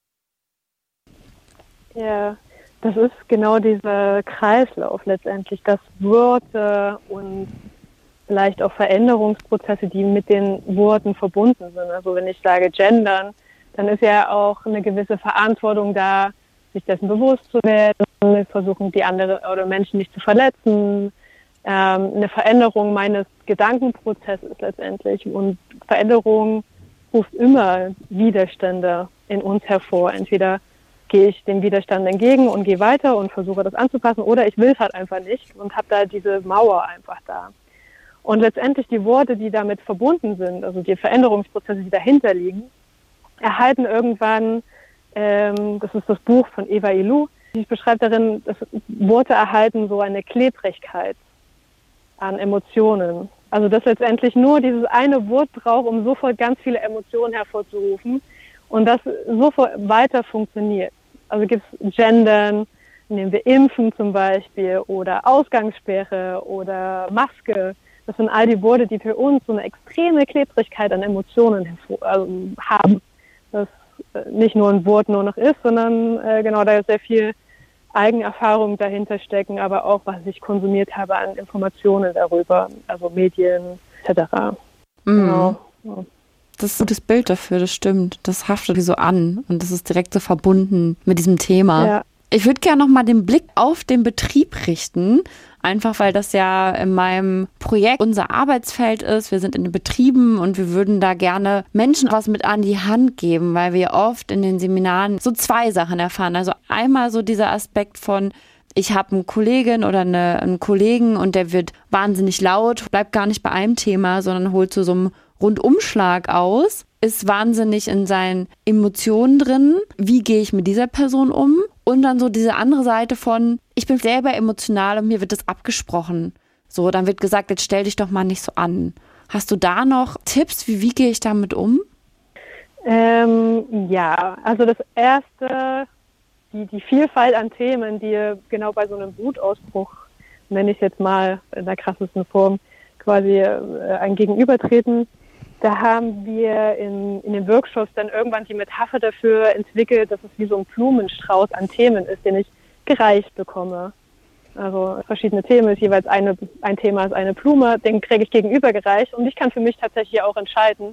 Ja, das ist genau dieser Kreislauf letztendlich, dass Worte und vielleicht auch Veränderungsprozesse, die mit den Worten verbunden sind. Also wenn ich sage gendern, dann ist ja auch eine gewisse Verantwortung da, sich dessen bewusst zu werden, versuchen die andere oder Menschen nicht zu verletzen, eine Veränderung meines Gedankenprozesses letztendlich. Und Veränderung ruft immer Widerstände in uns hervor. Entweder gehe ich dem Widerstand entgegen und gehe weiter und versuche das anzupassen oder ich will es halt einfach nicht und habe da diese Mauer einfach da. Und letztendlich die Worte, die damit verbunden sind, also die Veränderungsprozesse, die dahinter liegen, erhalten irgendwann, das ist das Buch von Eva Illouz, die beschreibt darin, dass Worte erhalten so eine Klebrigkeit an Emotionen. Also dass letztendlich nur dieses eine Wort braucht, um sofort ganz viele Emotionen hervorzurufen und das sofort weiter funktioniert. Also gibt es Gendern, nehmen wir Impfen zum Beispiel oder Ausgangssperre oder Maske. Das sind all die Worte, die für uns so eine extreme Klebrigkeit an Emotionen haben. Das nicht nur ein Wort nur noch ist, sondern genau da ist sehr viel Eigenerfahrung dahinter stecken, aber auch, was ich konsumiert habe an Informationen darüber, also Medien etc. Genau. Ja. Das ist ein gutes Bild dafür, das stimmt. Das haftet so an und das ist direkt so verbunden mit diesem Thema. Ja. Ich würde gerne noch mal den Blick auf den Betrieb richten, einfach weil das ja in meinem Projekt unser Arbeitsfeld ist. Wir sind in den Betrieben und wir würden da gerne Menschen was mit an die Hand geben, weil wir oft in den Seminaren so zwei Sachen erfahren. Also einmal so dieser Aspekt von, ich habe eine Kollegin oder einen Kollegen und der wird wahnsinnig laut, bleibt gar nicht bei einem Thema, sondern holt zu so einem Rundumschlag aus, ist wahnsinnig in seinen Emotionen drin. Wie gehe ich mit dieser Person um? Und dann so diese andere Seite von, ich bin selber emotional und mir wird das abgesprochen. So, dann wird gesagt, jetzt stell dich doch mal nicht so an. Hast du da noch Tipps, wie gehe ich damit um? Ja, also das erste, die Vielfalt an Themen, die genau bei so einem Wutausbruch, nenne ich jetzt mal in der krassesten Form, quasi ein Gegenübertreten. Da haben wir in den Workshops dann irgendwann die Metapher dafür entwickelt, dass es wie so ein Blumenstrauß an Themen ist, den ich gereicht bekomme. Also verschiedene Themen ist jeweils ein Thema ist eine Blume, den kriege ich gegenübergereicht und ich kann für mich tatsächlich auch entscheiden,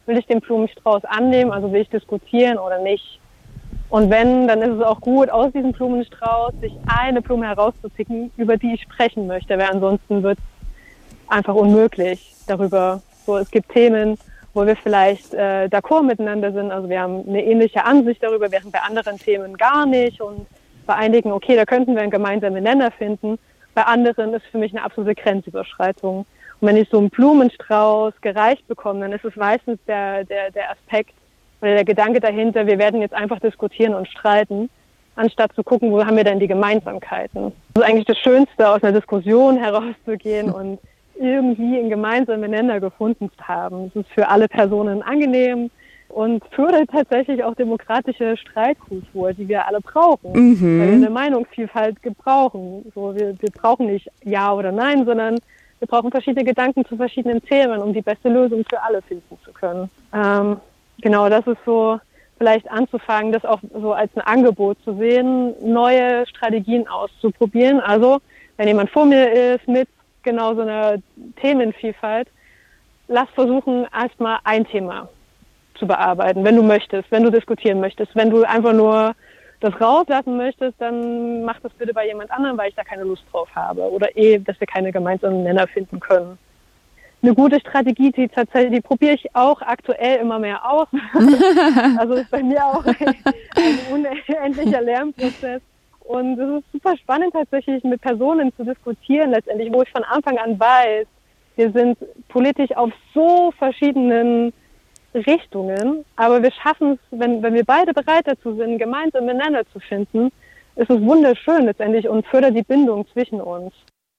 will ich den Blumenstrauß annehmen, also will ich diskutieren oder nicht. Und wenn, dann ist es auch gut, aus diesem Blumenstrauß sich eine Blume herauszupicken, über die ich sprechen möchte, weil ansonsten wird es einfach unmöglich darüber. So, es gibt Themen, wo wir vielleicht d'accord miteinander sind, also wir haben eine ähnliche Ansicht darüber, während bei anderen Themen gar nicht. Und bei einigen, okay, da könnten wir einen gemeinsamen Nenner finden. Bei anderen ist für mich eine absolute Grenzüberschreitung. Und wenn ich so einen Blumenstrauß gereicht bekomme, dann ist es meistens der Aspekt oder der Gedanke dahinter, wir werden jetzt einfach diskutieren und streiten, anstatt zu gucken, wo haben wir denn die Gemeinsamkeiten. Das ist eigentlich das Schönste, aus einer Diskussion herauszugehen und irgendwie einen gemeinsamen Nenner gefunden zu haben. Das ist für alle Personen angenehm und fördert tatsächlich auch demokratische Streitkultur, die wir alle brauchen, weil wir eine Meinungsvielfalt gebrauchen. So, wir brauchen nicht Ja oder Nein, sondern wir brauchen verschiedene Gedanken zu verschiedenen Themen, um die beste Lösung für alle finden zu können. Genau, das ist so vielleicht anzufangen, das auch so als ein Angebot zu sehen, neue Strategien auszuprobieren. Also, wenn jemand vor mir ist mit genau so einer Themenvielfalt, lass versuchen, erstmal ein Thema zu bearbeiten, wenn du möchtest, wenn du diskutieren möchtest. Wenn du einfach nur das rauslassen möchtest, dann mach das bitte bei jemand anderem, weil ich da keine Lust drauf habe. Oder dass wir keine gemeinsamen Nenner finden können. Eine gute Strategie, die probiere ich auch aktuell immer mehr aus. Also ist bei mir auch ein unendlicher Lernprozess. Und es ist super spannend tatsächlich mit Personen zu diskutieren letztendlich, wo ich von Anfang an weiß, wir sind politisch auf so verschiedenen Richtungen, aber wir schaffen es, wenn wir beide bereit dazu sind, gemeinsam miteinander zu finden, ist es wunderschön letztendlich und fördert die Bindung zwischen uns.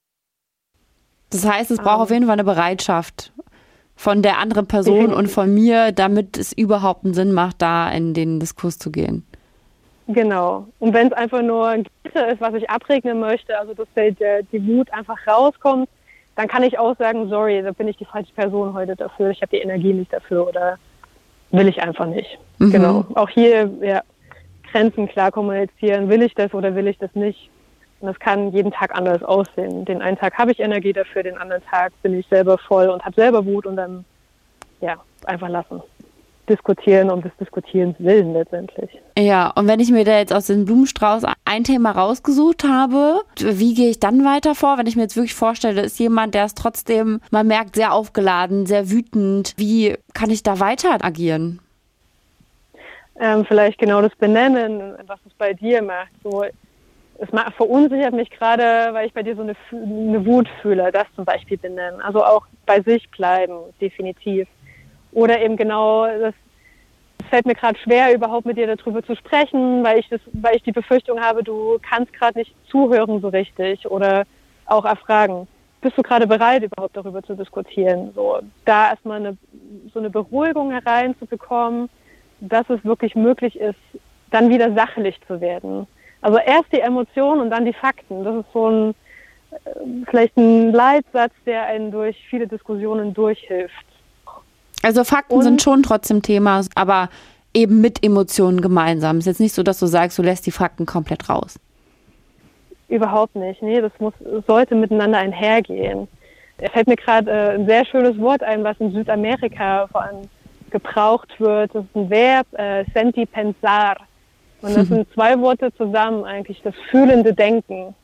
Das heißt, es braucht auf jeden Fall eine Bereitschaft von der anderen Person und von mir, damit es überhaupt einen Sinn macht, da in den Diskurs zu gehen. Genau. Und wenn es einfach nur ein Gitter ist, was ich abregnen möchte, also dass die Wut einfach rauskommt, dann kann ich auch sagen, sorry, da bin ich die falsche Person heute dafür, ich habe die Energie nicht dafür oder will ich einfach nicht. Genau. Auch hier Grenzen klar kommunizieren, will ich das oder will ich das nicht. Und das kann jeden Tag anders aussehen. Den einen Tag habe ich Energie dafür, den anderen Tag bin ich selber voll und habe selber Wut und dann einfach lassen. Diskutieren um des Diskutierens willen letztendlich. Ja, und wenn ich mir da jetzt aus dem Blumenstrauß ein Thema rausgesucht habe, wie gehe ich dann weiter vor? Wenn ich mir jetzt wirklich vorstelle, da ist jemand, der ist trotzdem, man merkt, sehr aufgeladen, sehr wütend. Wie kann ich da weiter agieren? Vielleicht genau das Benennen, was es bei dir macht. So, es verunsichert mich gerade, weil ich bei dir so eine Wut fühle, das zum Beispiel benennen. Also auch bei sich bleiben, definitiv. Oder eben genau, es fällt mir gerade schwer, überhaupt mit dir darüber zu sprechen, weil ich die Befürchtung habe, du kannst gerade nicht zuhören so richtig oder auch erfragen. Bist du gerade bereit, überhaupt darüber zu diskutieren? So, da erstmal so eine Beruhigung hereinzubekommen, dass es wirklich möglich ist, dann wieder sachlich zu werden. Also erst die Emotionen und dann die Fakten. Das ist so vielleicht ein Leitsatz, der einen durch viele Diskussionen durchhilft. Also Fakten sind schon trotzdem Thema, aber eben mit Emotionen gemeinsam. Es ist jetzt nicht so, dass du sagst, du lässt die Fakten komplett raus. Überhaupt nicht. Nee, das sollte miteinander einhergehen. Da fällt mir gerade ein sehr schönes Wort ein, was in Südamerika vor allem gebraucht wird. Das ist ein Verb, senti pensar. Und das sind zwei Worte zusammen eigentlich, das fühlende Denken.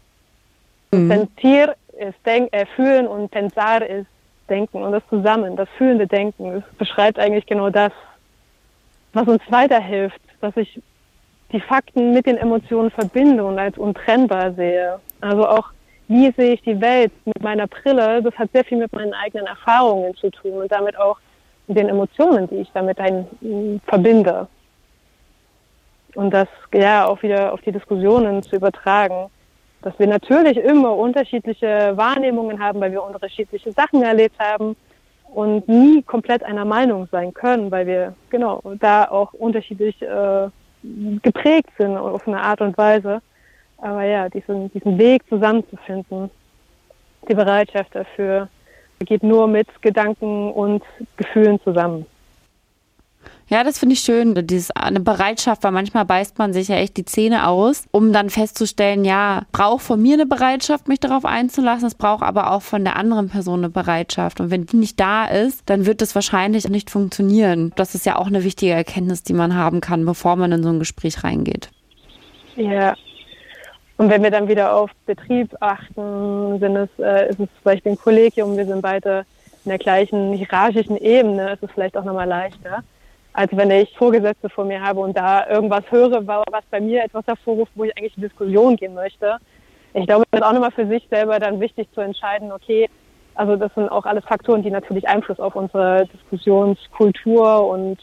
Sentir ist fühlen und pensar ist Denken und das zusammen, das fühlende Denken, das beschreibt eigentlich genau das, was uns weiterhilft, dass ich die Fakten mit den Emotionen verbinde und als untrennbar sehe. Also auch, wie sehe ich die Welt mit meiner Brille, das hat sehr viel mit meinen eigenen Erfahrungen zu tun und damit auch mit den Emotionen, die ich damit verbinde. Und das auch wieder auf die Diskussionen zu übertragen, dass wir natürlich immer unterschiedliche Wahrnehmungen haben, weil wir unterschiedliche Sachen erlebt haben und nie komplett einer Meinung sein können, weil wir da auch unterschiedlich geprägt sind auf eine Art und Weise. Aber ja, diesen Weg zusammenzufinden, die Bereitschaft dafür, geht nur mit Gedanken und Gefühlen zusammen. Ja, das finde ich schön, eine Bereitschaft, weil manchmal beißt man sich ja echt die Zähne aus, um dann festzustellen, ja, braucht von mir eine Bereitschaft, mich darauf einzulassen, es braucht aber auch von der anderen Person eine Bereitschaft. Und wenn die nicht da ist, dann wird es wahrscheinlich nicht funktionieren. Das ist ja auch eine wichtige Erkenntnis, die man haben kann, bevor man in so ein Gespräch reingeht. Ja. Und wenn wir dann wieder auf Betrieb achten, ist es zum Beispiel ein Kollegium, wir sind beide in der gleichen hierarchischen Ebene, ist es vielleicht auch nochmal leichter, als wenn ich Vorgesetzte vor mir habe und da irgendwas höre, was bei mir etwas hervorruft, wo ich eigentlich in Diskussion gehen möchte. Ich glaube, das ist auch nochmal für sich selber dann wichtig zu entscheiden, okay, also das sind auch alles Faktoren, die natürlich Einfluss auf unsere Diskussionskultur und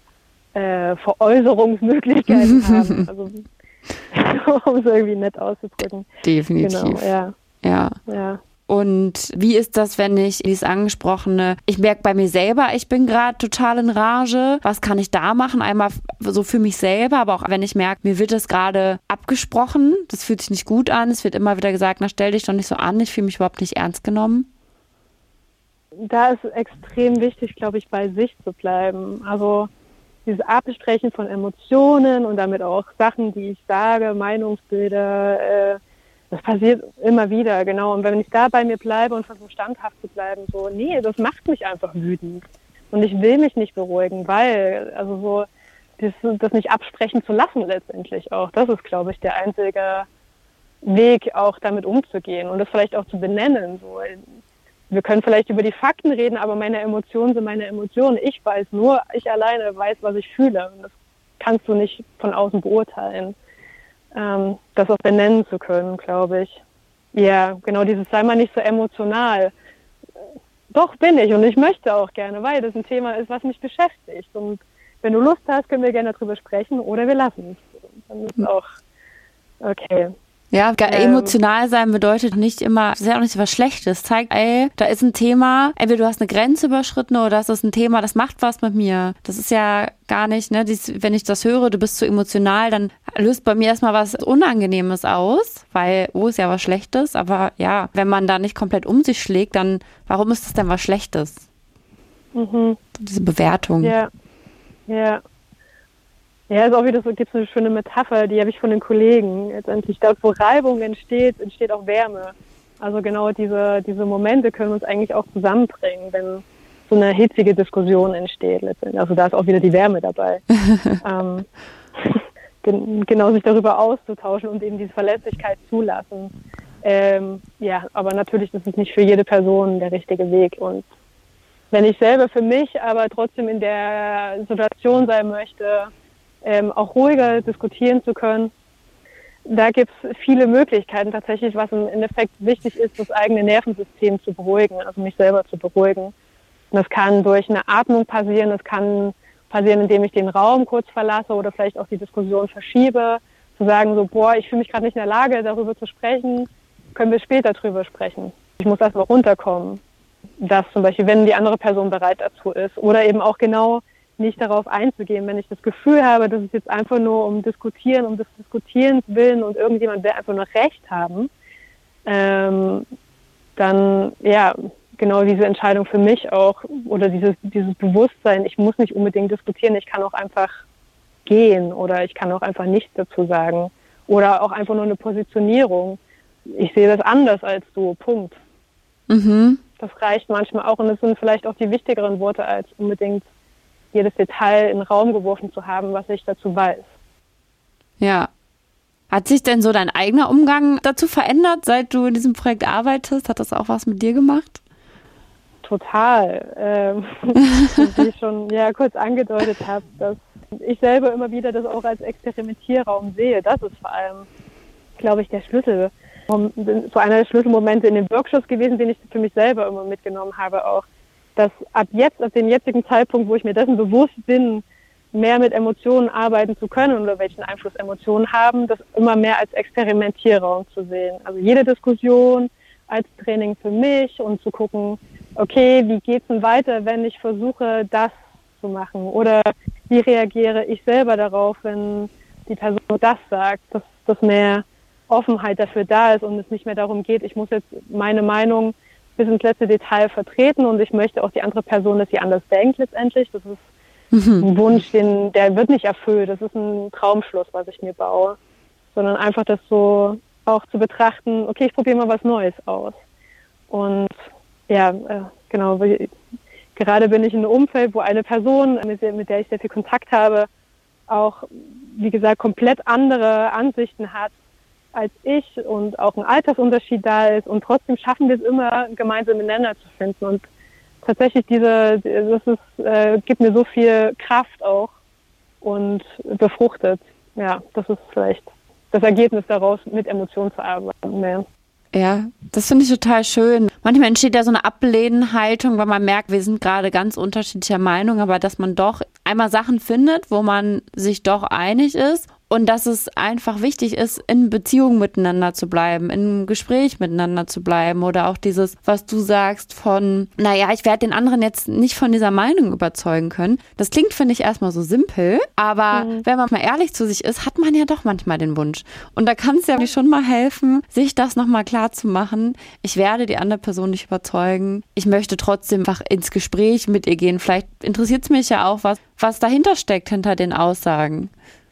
Veräußerungsmöglichkeiten haben. Also um es irgendwie nett auszudrücken. Definitiv. Genau, ja. Und wie ist das, wenn ich dieses Angesprochene, ich merke bei mir selber, ich bin gerade total in Rage. Was kann ich da machen? Einmal so für mich selber, aber auch wenn ich merke, mir wird das gerade abgesprochen, das fühlt sich nicht gut an, es wird immer wieder gesagt, na stell dich doch nicht so an, ich fühle mich überhaupt nicht ernst genommen. Da ist extrem wichtig, glaube ich, bei sich zu bleiben. Also dieses Absprechen von Emotionen und damit auch Sachen, die ich sage, Meinungsbilder, das passiert immer wieder, genau. Und wenn ich da bei mir bleibe und versuche standhaft zu bleiben, so, nee, das macht mich einfach wütend. Und ich will mich nicht beruhigen, weil, also so, das nicht absprechen zu lassen letztendlich auch, das ist, glaube ich, der einzige Weg, auch damit umzugehen und das vielleicht auch zu benennen. So. Wir können vielleicht über die Fakten reden, aber meine Emotionen sind meine Emotionen. Ich alleine weiß, was ich fühle. Und das kannst du nicht von außen beurteilen. Das auch benennen zu können, glaube ich. Ja, genau, sei mal nicht so emotional. Doch bin ich und ich möchte auch gerne, weil das ein Thema ist, was mich beschäftigt. Und wenn du Lust hast, können wir gerne darüber sprechen oder wir lassen es. Dann ist es auch okay. Ja, emotional sein bedeutet nicht immer, das ist ja auch nicht so was Schlechtes. Zeigt, da ist ein Thema, entweder du hast eine Grenze überschritten oder das ist ein Thema, das macht was mit mir. Das ist ja gar nicht, ne, wenn ich das höre, du bist zu emotional, dann löst bei mir erstmal was Unangenehmes aus, weil, ist ja was Schlechtes, aber ja, wenn man da nicht komplett um sich schlägt, dann, warum ist das denn was Schlechtes? Diese Bewertung. Ja. Ja, ist auch wieder so, gibt es eine schöne Metapher, die habe ich von den Kollegen. Letztendlich, dort wo Reibung entsteht auch Wärme. Also genau diese Momente können uns eigentlich auch zusammenbringen, wenn so eine hitzige Diskussion entsteht letztendlich. Also da ist auch wieder die Wärme dabei. Genau sich darüber auszutauschen und eben diese Verletzlichkeit zulassen. Ja, aber natürlich ist es nicht für jede Person der richtige Weg. Und wenn ich selber für mich aber trotzdem in der Situation sein möchte, auch ruhiger diskutieren zu können. Da gibt es viele Möglichkeiten tatsächlich, was im Endeffekt wichtig ist, das eigene Nervensystem zu beruhigen, also mich selber zu beruhigen. Und das kann durch eine Atmung passieren, das kann passieren, indem ich den Raum kurz verlasse oder vielleicht auch die Diskussion verschiebe, zu sagen so, ich fühle mich gerade nicht in der Lage, darüber zu sprechen, können wir später drüber sprechen. Ich muss erst mal runterkommen. Das zum Beispiel, wenn die andere Person bereit dazu ist oder eben auch genau nicht darauf einzugehen, wenn ich das Gefühl habe, dass es jetzt einfach nur um des Diskutierens willen und irgendjemand will einfach nur Recht haben, dann, ja, genau diese Entscheidung für mich auch oder dieses Bewusstsein, ich muss nicht unbedingt diskutieren, ich kann auch einfach gehen oder ich kann auch einfach nichts dazu sagen oder auch einfach nur eine Positionierung. Ich sehe das anders als du, Punkt. Das reicht manchmal auch und es sind vielleicht auch die wichtigeren Worte als unbedingt jedes Detail in den Raum geworfen zu haben, was ich dazu weiß. Ja. Hat sich denn so dein eigener Umgang dazu verändert, seit du in diesem Projekt arbeitest? Hat das auch was mit dir gemacht? Total. Wie ich schon kurz angedeutet habe, dass ich selber immer wieder das auch als Experimentierraum sehe. Das ist vor allem, glaube ich, der Schlüssel. So einer der Schlüsselmomente in den Workshops gewesen, den ich für mich selber immer mitgenommen habe auch. Dass ab dem jetzigen Zeitpunkt, wo ich mir dessen bewusst bin, mehr mit Emotionen arbeiten zu können oder welchen Einfluss Emotionen haben, das immer mehr als Experimentierraum zu sehen. Also jede Diskussion als Training für mich und zu gucken, okay, wie geht's denn weiter, wenn ich versuche, das zu machen? Oder wie reagiere ich selber darauf, wenn die Person das sagt, dass mehr Offenheit dafür da ist und es nicht mehr darum geht, ich muss jetzt meine Meinung bis ins letzte Detail vertreten und ich möchte auch die andere Person, dass sie anders denkt letztendlich. Das ist ein Wunsch, der wird nicht erfüllt. Das ist ein Traumschluss, was ich mir baue. Sondern einfach das so auch zu betrachten, okay, ich probiere mal was Neues aus. Und ja, genau, gerade bin ich in einem Umfeld, wo eine Person, mit der ich sehr viel Kontakt habe, auch, wie gesagt, komplett andere Ansichten hat als ich und auch ein Altersunterschied da ist. Und trotzdem schaffen wir es immer, gemeinsame Nenner zu finden. Und tatsächlich gibt mir so viel Kraft auch und befruchtet. Ja, das ist vielleicht das Ergebnis daraus, mit Emotionen zu arbeiten. Mehr. Ja, das finde ich total schön. Manchmal entsteht ja so eine Ablehnhaltung, weil man merkt, wir sind gerade ganz unterschiedlicher Meinung, aber dass man doch einmal Sachen findet, wo man sich doch einig ist und dass es einfach wichtig ist, in Beziehung miteinander zu bleiben, in Gespräch miteinander zu bleiben oder auch dieses, was du sagst von, naja, ich werde den anderen jetzt nicht von dieser Meinung überzeugen können. Das klingt, finde ich, erstmal so simpel, aber wenn man mal ehrlich zu sich ist, hat man ja doch manchmal den Wunsch. Und da kann es ja schon mal helfen, sich das nochmal klar zu machen. Ich werde die andere Person nicht überzeugen. Ich möchte trotzdem einfach ins Gespräch mit ihr gehen. Vielleicht interessiert es mich ja auch, was dahinter steckt, hinter den Aussagen.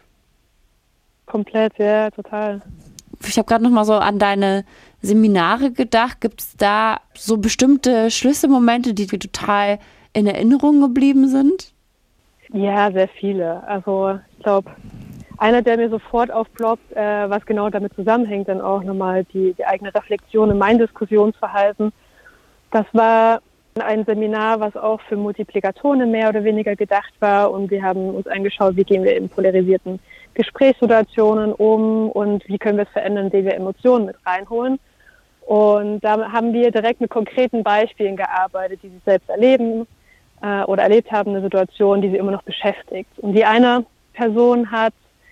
Komplett, ja, total. Ich habe gerade noch mal so an deine Seminare gedacht. Gibt es da so bestimmte Schlüsselmomente, die dir total in Erinnerung geblieben sind? Ja, sehr viele. Also ich glaube, einer, der mir sofort aufploppt, was genau damit zusammenhängt, dann auch nochmal die eigene Reflexion in mein Diskussionsverhalten. Das war ein Seminar, was auch für Multiplikatoren mehr oder weniger gedacht war. Und wir haben uns angeschaut, wie gehen wir in polarisierten Gesprächssituationen um und wie können wir es verändern, indem wir Emotionen mit reinholen. Und da haben wir direkt mit konkreten Beispielen gearbeitet, die sie selbst erleben oder erlebt haben, eine Situation, die sie immer noch beschäftigt. Und die eine Person hat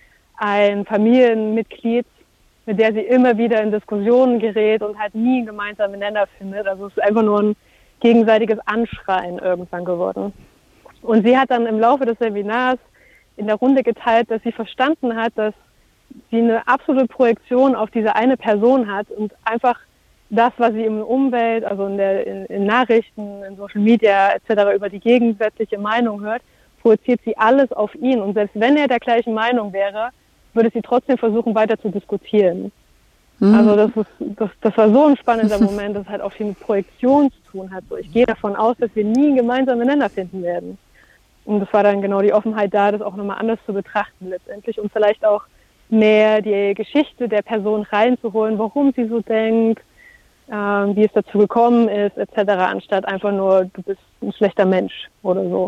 ein Familienmitglied, mit der sie immer wieder in Diskussionen gerät und halt nie einen gemeinsamen Nenner findet. Also es ist einfach nur ein gegenseitiges Anschreien irgendwann geworden. Und sie hat dann im Laufe des Seminars in der Runde geteilt, dass sie verstanden hat, dass sie eine absolute Projektion auf diese eine Person hat und einfach das, was sie in der Umwelt, also in Nachrichten, in Social Media etc. über die gegensätzliche Meinung hört, projiziert sie alles auf ihn. Und selbst wenn er der gleichen Meinung wäre, würde sie trotzdem versuchen, weiter zu diskutieren. Also das war so ein spannender Moment, das halt auch viel mit Projektion zu tun hat. So, ich gehe davon aus, dass wir nie einen gemeinsamen Nenner finden werden. Und das war dann genau die Offenheit da, das auch nochmal anders zu betrachten letztendlich und vielleicht auch mehr die Geschichte der Person reinzuholen, warum sie so denkt, wie es dazu gekommen ist, etc., anstatt einfach nur, du bist ein schlechter Mensch oder so.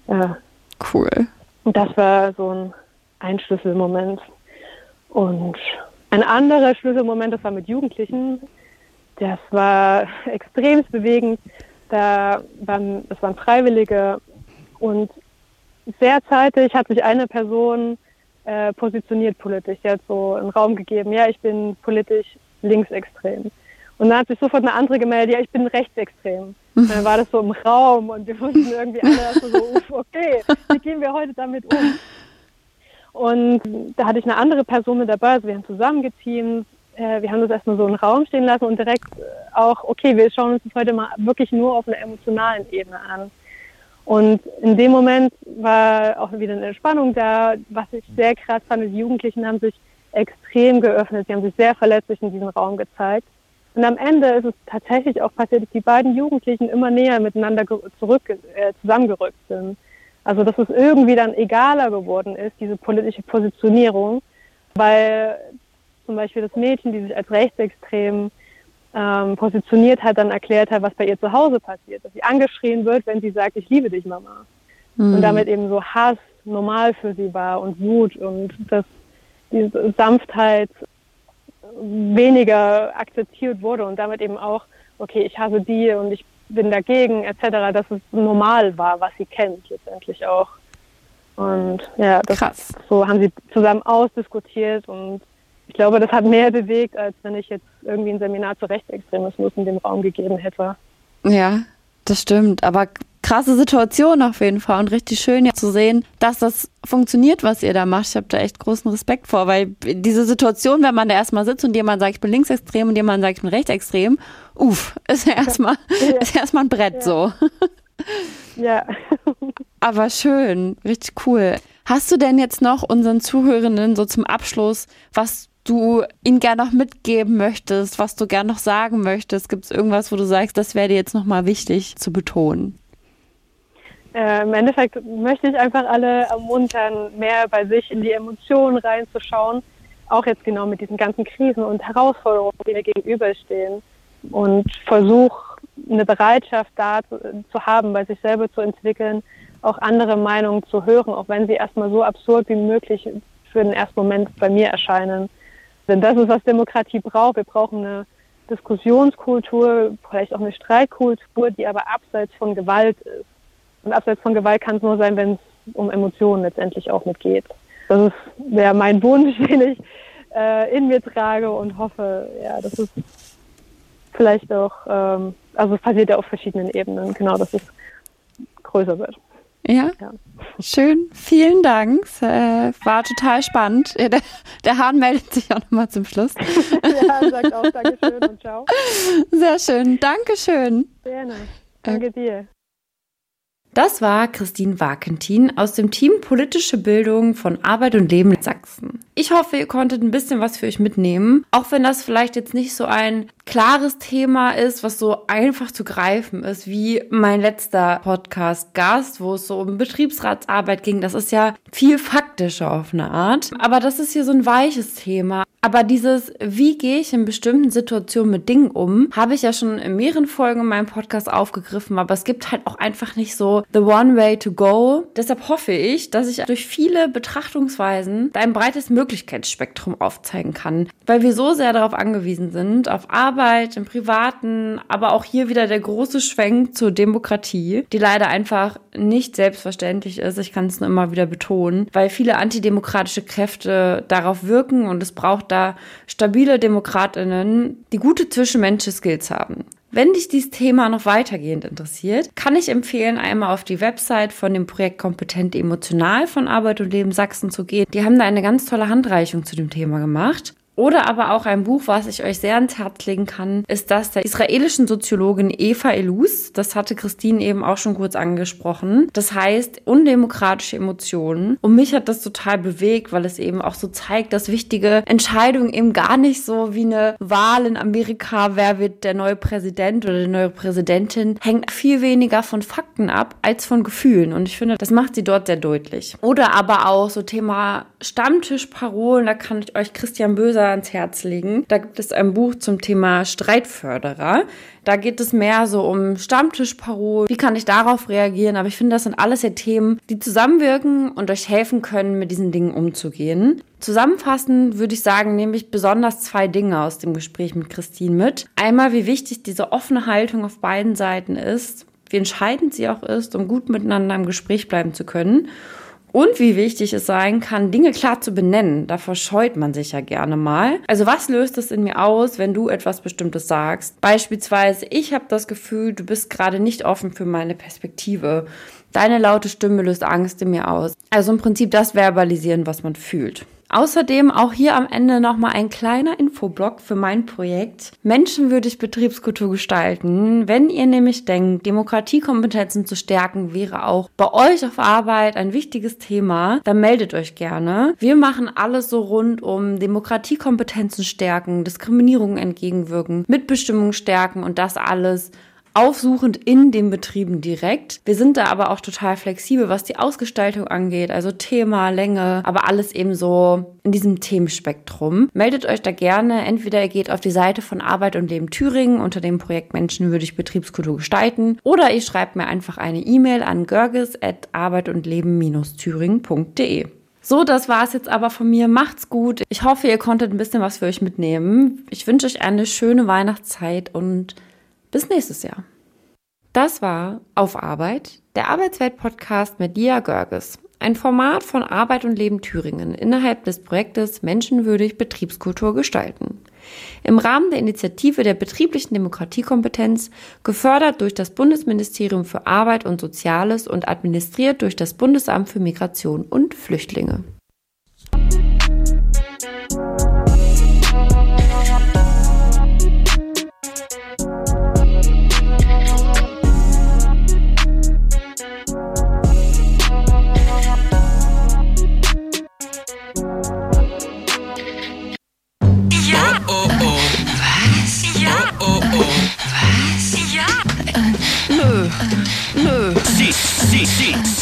Cool. Und das war so ein Schlüsselmoment. Und ein anderer Schlüsselmoment, das war mit Jugendlichen, das war extrem bewegend. Das waren Freiwillige und sehr zeitig hat sich eine Person positioniert politisch. Die hat so einen Raum gegeben, ja, ich bin politisch linksextrem. Und dann hat sich sofort eine andere gemeldet, ja, ich bin rechtsextrem. Und dann war das so im Raum und wir wussten irgendwie alle so, okay, wie gehen wir heute damit um? Und da hatte ich eine andere Person mit dabei, also wir haben zusammengeteamt, wir haben das erstmal so im Raum stehen lassen und direkt auch, okay, wir schauen uns das heute mal wirklich nur auf einer emotionalen Ebene an. Und in dem Moment war auch wieder eine Entspannung da, was ich sehr krass fand, die Jugendlichen haben sich extrem geöffnet, sie haben sich sehr verletzlich in diesem Raum gezeigt. Und am Ende ist es tatsächlich auch passiert, dass die beiden Jugendlichen immer näher miteinander zusammengerückt sind. Also dass es irgendwie dann egaler geworden ist, diese politische Positionierung, weil zum Beispiel das Mädchen, die sich als rechtsextrem positioniert hat, dann erklärt hat, was bei ihr zu Hause passiert. Dass sie angeschrien wird, wenn sie sagt, ich liebe dich, Mama. Und damit eben so Hass normal für sie war und Wut und dass diese Sanftheit weniger akzeptiert wurde und damit eben auch, okay, ich hasse die und ich bin dagegen, etc., dass es normal war, was sie kennt letztendlich auch. Und ja, so haben sie zusammen ausdiskutiert und ich glaube, das hat mehr bewegt, als wenn ich jetzt irgendwie ein Seminar zu Rechtsextremismus in dem Raum gegeben hätte. Ja, das stimmt. Aber krasse Situation auf jeden Fall und richtig schön ja zu sehen, dass das funktioniert, was ihr da macht. Ich habe da echt großen Respekt vor, weil diese Situation, wenn man da erstmal sitzt und jemand sagt, ich bin linksextrem und jemand sagt, ich bin rechtsextrem, ist ja erstmal ein Brett so. Ja. Aber schön, richtig cool. Hast du denn jetzt noch unseren Zuhörenden so zum Abschluss, was du ihnen gerne noch mitgeben möchtest, was du gerne noch sagen möchtest? Gibt es irgendwas, wo du sagst, das wäre dir jetzt nochmal wichtig zu betonen? Im Endeffekt möchte ich einfach alle ermuntern, mehr bei sich in die Emotionen reinzuschauen, auch jetzt genau mit diesen ganzen Krisen und Herausforderungen, die wir gegenüberstehen. Und versuch, eine Bereitschaft da zu haben, bei sich selber zu entwickeln, auch andere Meinungen zu hören, auch wenn sie erstmal so absurd wie möglich für den ersten Moment bei mir erscheinen. Denn das ist, was Demokratie braucht. Wir brauchen eine Diskussionskultur, vielleicht auch eine Streitkultur, die aber abseits von Gewalt ist. Und abseits von Gewalt kann es nur sein, wenn es um Emotionen letztendlich auch mitgeht. Das wäre mein Wunsch, den ich in mir trage und hoffe, ja, dass es vielleicht auch, also es passiert ja auf verschiedenen Ebenen, genau, dass es größer wird. Ja, schön, vielen Dank. War total spannend. Der Hahn meldet sich auch nochmal zum Schluss. Ja, sagt auch Dankeschön und ciao. Sehr schön, Dankeschön. Gerne, danke dir. Das war Christine Wakentin aus dem Team Politische Bildung von Arbeit und Leben Sachsen. Ich hoffe, ihr konntet ein bisschen was für euch mitnehmen, auch wenn das vielleicht jetzt nicht so ein klares Thema ist, was so einfach zu greifen ist, wie mein letzter Podcast-Gast, wo es so um Betriebsratsarbeit ging. Das ist ja viel faktischer auf eine Art, aber das ist hier so ein weiches Thema. Aber dieses, wie gehe ich in bestimmten Situationen mit Dingen um, habe ich ja schon in mehreren Folgen in meinem Podcast aufgegriffen, aber es gibt halt auch einfach nicht so the one way to go. Deshalb hoffe ich, dass ich durch viele Betrachtungsweisen ein breites Möglichkeitsspektrum aufzeigen kann, weil wir so sehr darauf angewiesen sind, auf Arbeit, im Privaten, aber auch hier wieder der große Schwenk zur Demokratie, die leider einfach nicht selbstverständlich ist. Ich kann es nur immer wieder betonen, weil viele antidemokratische Kräfte darauf wirken und es braucht da stabile DemokratInnen, die gute zwischenmenschliche Skills haben. Wenn dich dieses Thema noch weitergehend interessiert, kann ich empfehlen, einmal auf die Website von dem Projekt Kompetent Emotional von Arbeit und Leben Sachsen zu gehen. Die haben da eine ganz tolle Handreichung zu dem Thema gemacht. Oder aber auch ein Buch, was ich euch sehr ans Herz legen kann, ist das der israelischen Soziologin Eva Illouz. Das hatte Christine eben auch schon kurz angesprochen. Das heißt, undemokratische Emotionen. Und mich hat das total bewegt, weil es eben auch so zeigt, dass wichtige Entscheidungen eben gar nicht so wie eine Wahl in Amerika, wer wird der neue Präsident oder die neue Präsidentin, hängt viel weniger von Fakten ab als von Gefühlen. Und ich finde, das macht sie dort sehr deutlich. Oder aber auch so Thema Stammtischparolen, da kann ich euch Christian Böser ans Herz legen. Da gibt es ein Buch zum Thema Streitförderer. Da geht es mehr so um Stammtischparolen. Wie kann ich darauf reagieren? Aber ich finde, das sind alles ja Themen, die zusammenwirken und euch helfen können, mit diesen Dingen umzugehen. Zusammenfassend würde ich sagen, nehme ich besonders 2 Dinge aus dem Gespräch mit Christine mit. Einmal, wie wichtig diese offene Haltung auf beiden Seiten ist, wie entscheidend sie auch ist, um gut miteinander im Gespräch bleiben zu können. Und wie wichtig es sein kann, Dinge klar zu benennen. Davor scheut man sich ja gerne mal. Also was löst es in mir aus, wenn du etwas Bestimmtes sagst? Beispielsweise, ich habe das Gefühl, du bist gerade nicht offen für meine Perspektive. Deine laute Stimme löst Angst in mir aus. Also im Prinzip das verbalisieren, was man fühlt. Außerdem auch hier am Ende nochmal ein kleiner Infoblock für mein Projekt Menschenwürdig Betriebskultur gestalten. Wenn ihr nämlich denkt, Demokratiekompetenzen zu stärken, wäre auch bei euch auf Arbeit ein wichtiges Thema, dann meldet euch gerne. Wir machen alles so rund um Demokratiekompetenzen stärken, Diskriminierung entgegenwirken, Mitbestimmung stärken und das alles aufsuchend in den Betrieben direkt. Wir sind da aber auch total flexibel, was die Ausgestaltung angeht, also Thema, Länge, aber alles eben so in diesem Themenspektrum. Meldet euch da gerne. Entweder ihr geht auf die Seite von Arbeit und Leben Thüringen unter dem Projekt Menschenwürdig Betriebskultur gestalten oder ihr schreibt mir einfach eine E-Mail an görges@arbeitundleben-thüringen.de. So, das war es jetzt aber von mir. Macht's gut. Ich hoffe, ihr konntet ein bisschen was für euch mitnehmen. Ich wünsche euch eine schöne Weihnachtszeit und bis nächstes Jahr. Das war Auf Arbeit, der Arbeitswelt-Podcast mit Lia Görges. Ein Format von Arbeit und Leben Thüringen innerhalb des Projektes Menschenwürdig Betriebskultur gestalten. Im Rahmen der Initiative der betrieblichen Demokratiekompetenz, gefördert durch das Bundesministerium für Arbeit und Soziales und administriert durch das Bundesamt für Migration und Flüchtlinge. Cheese.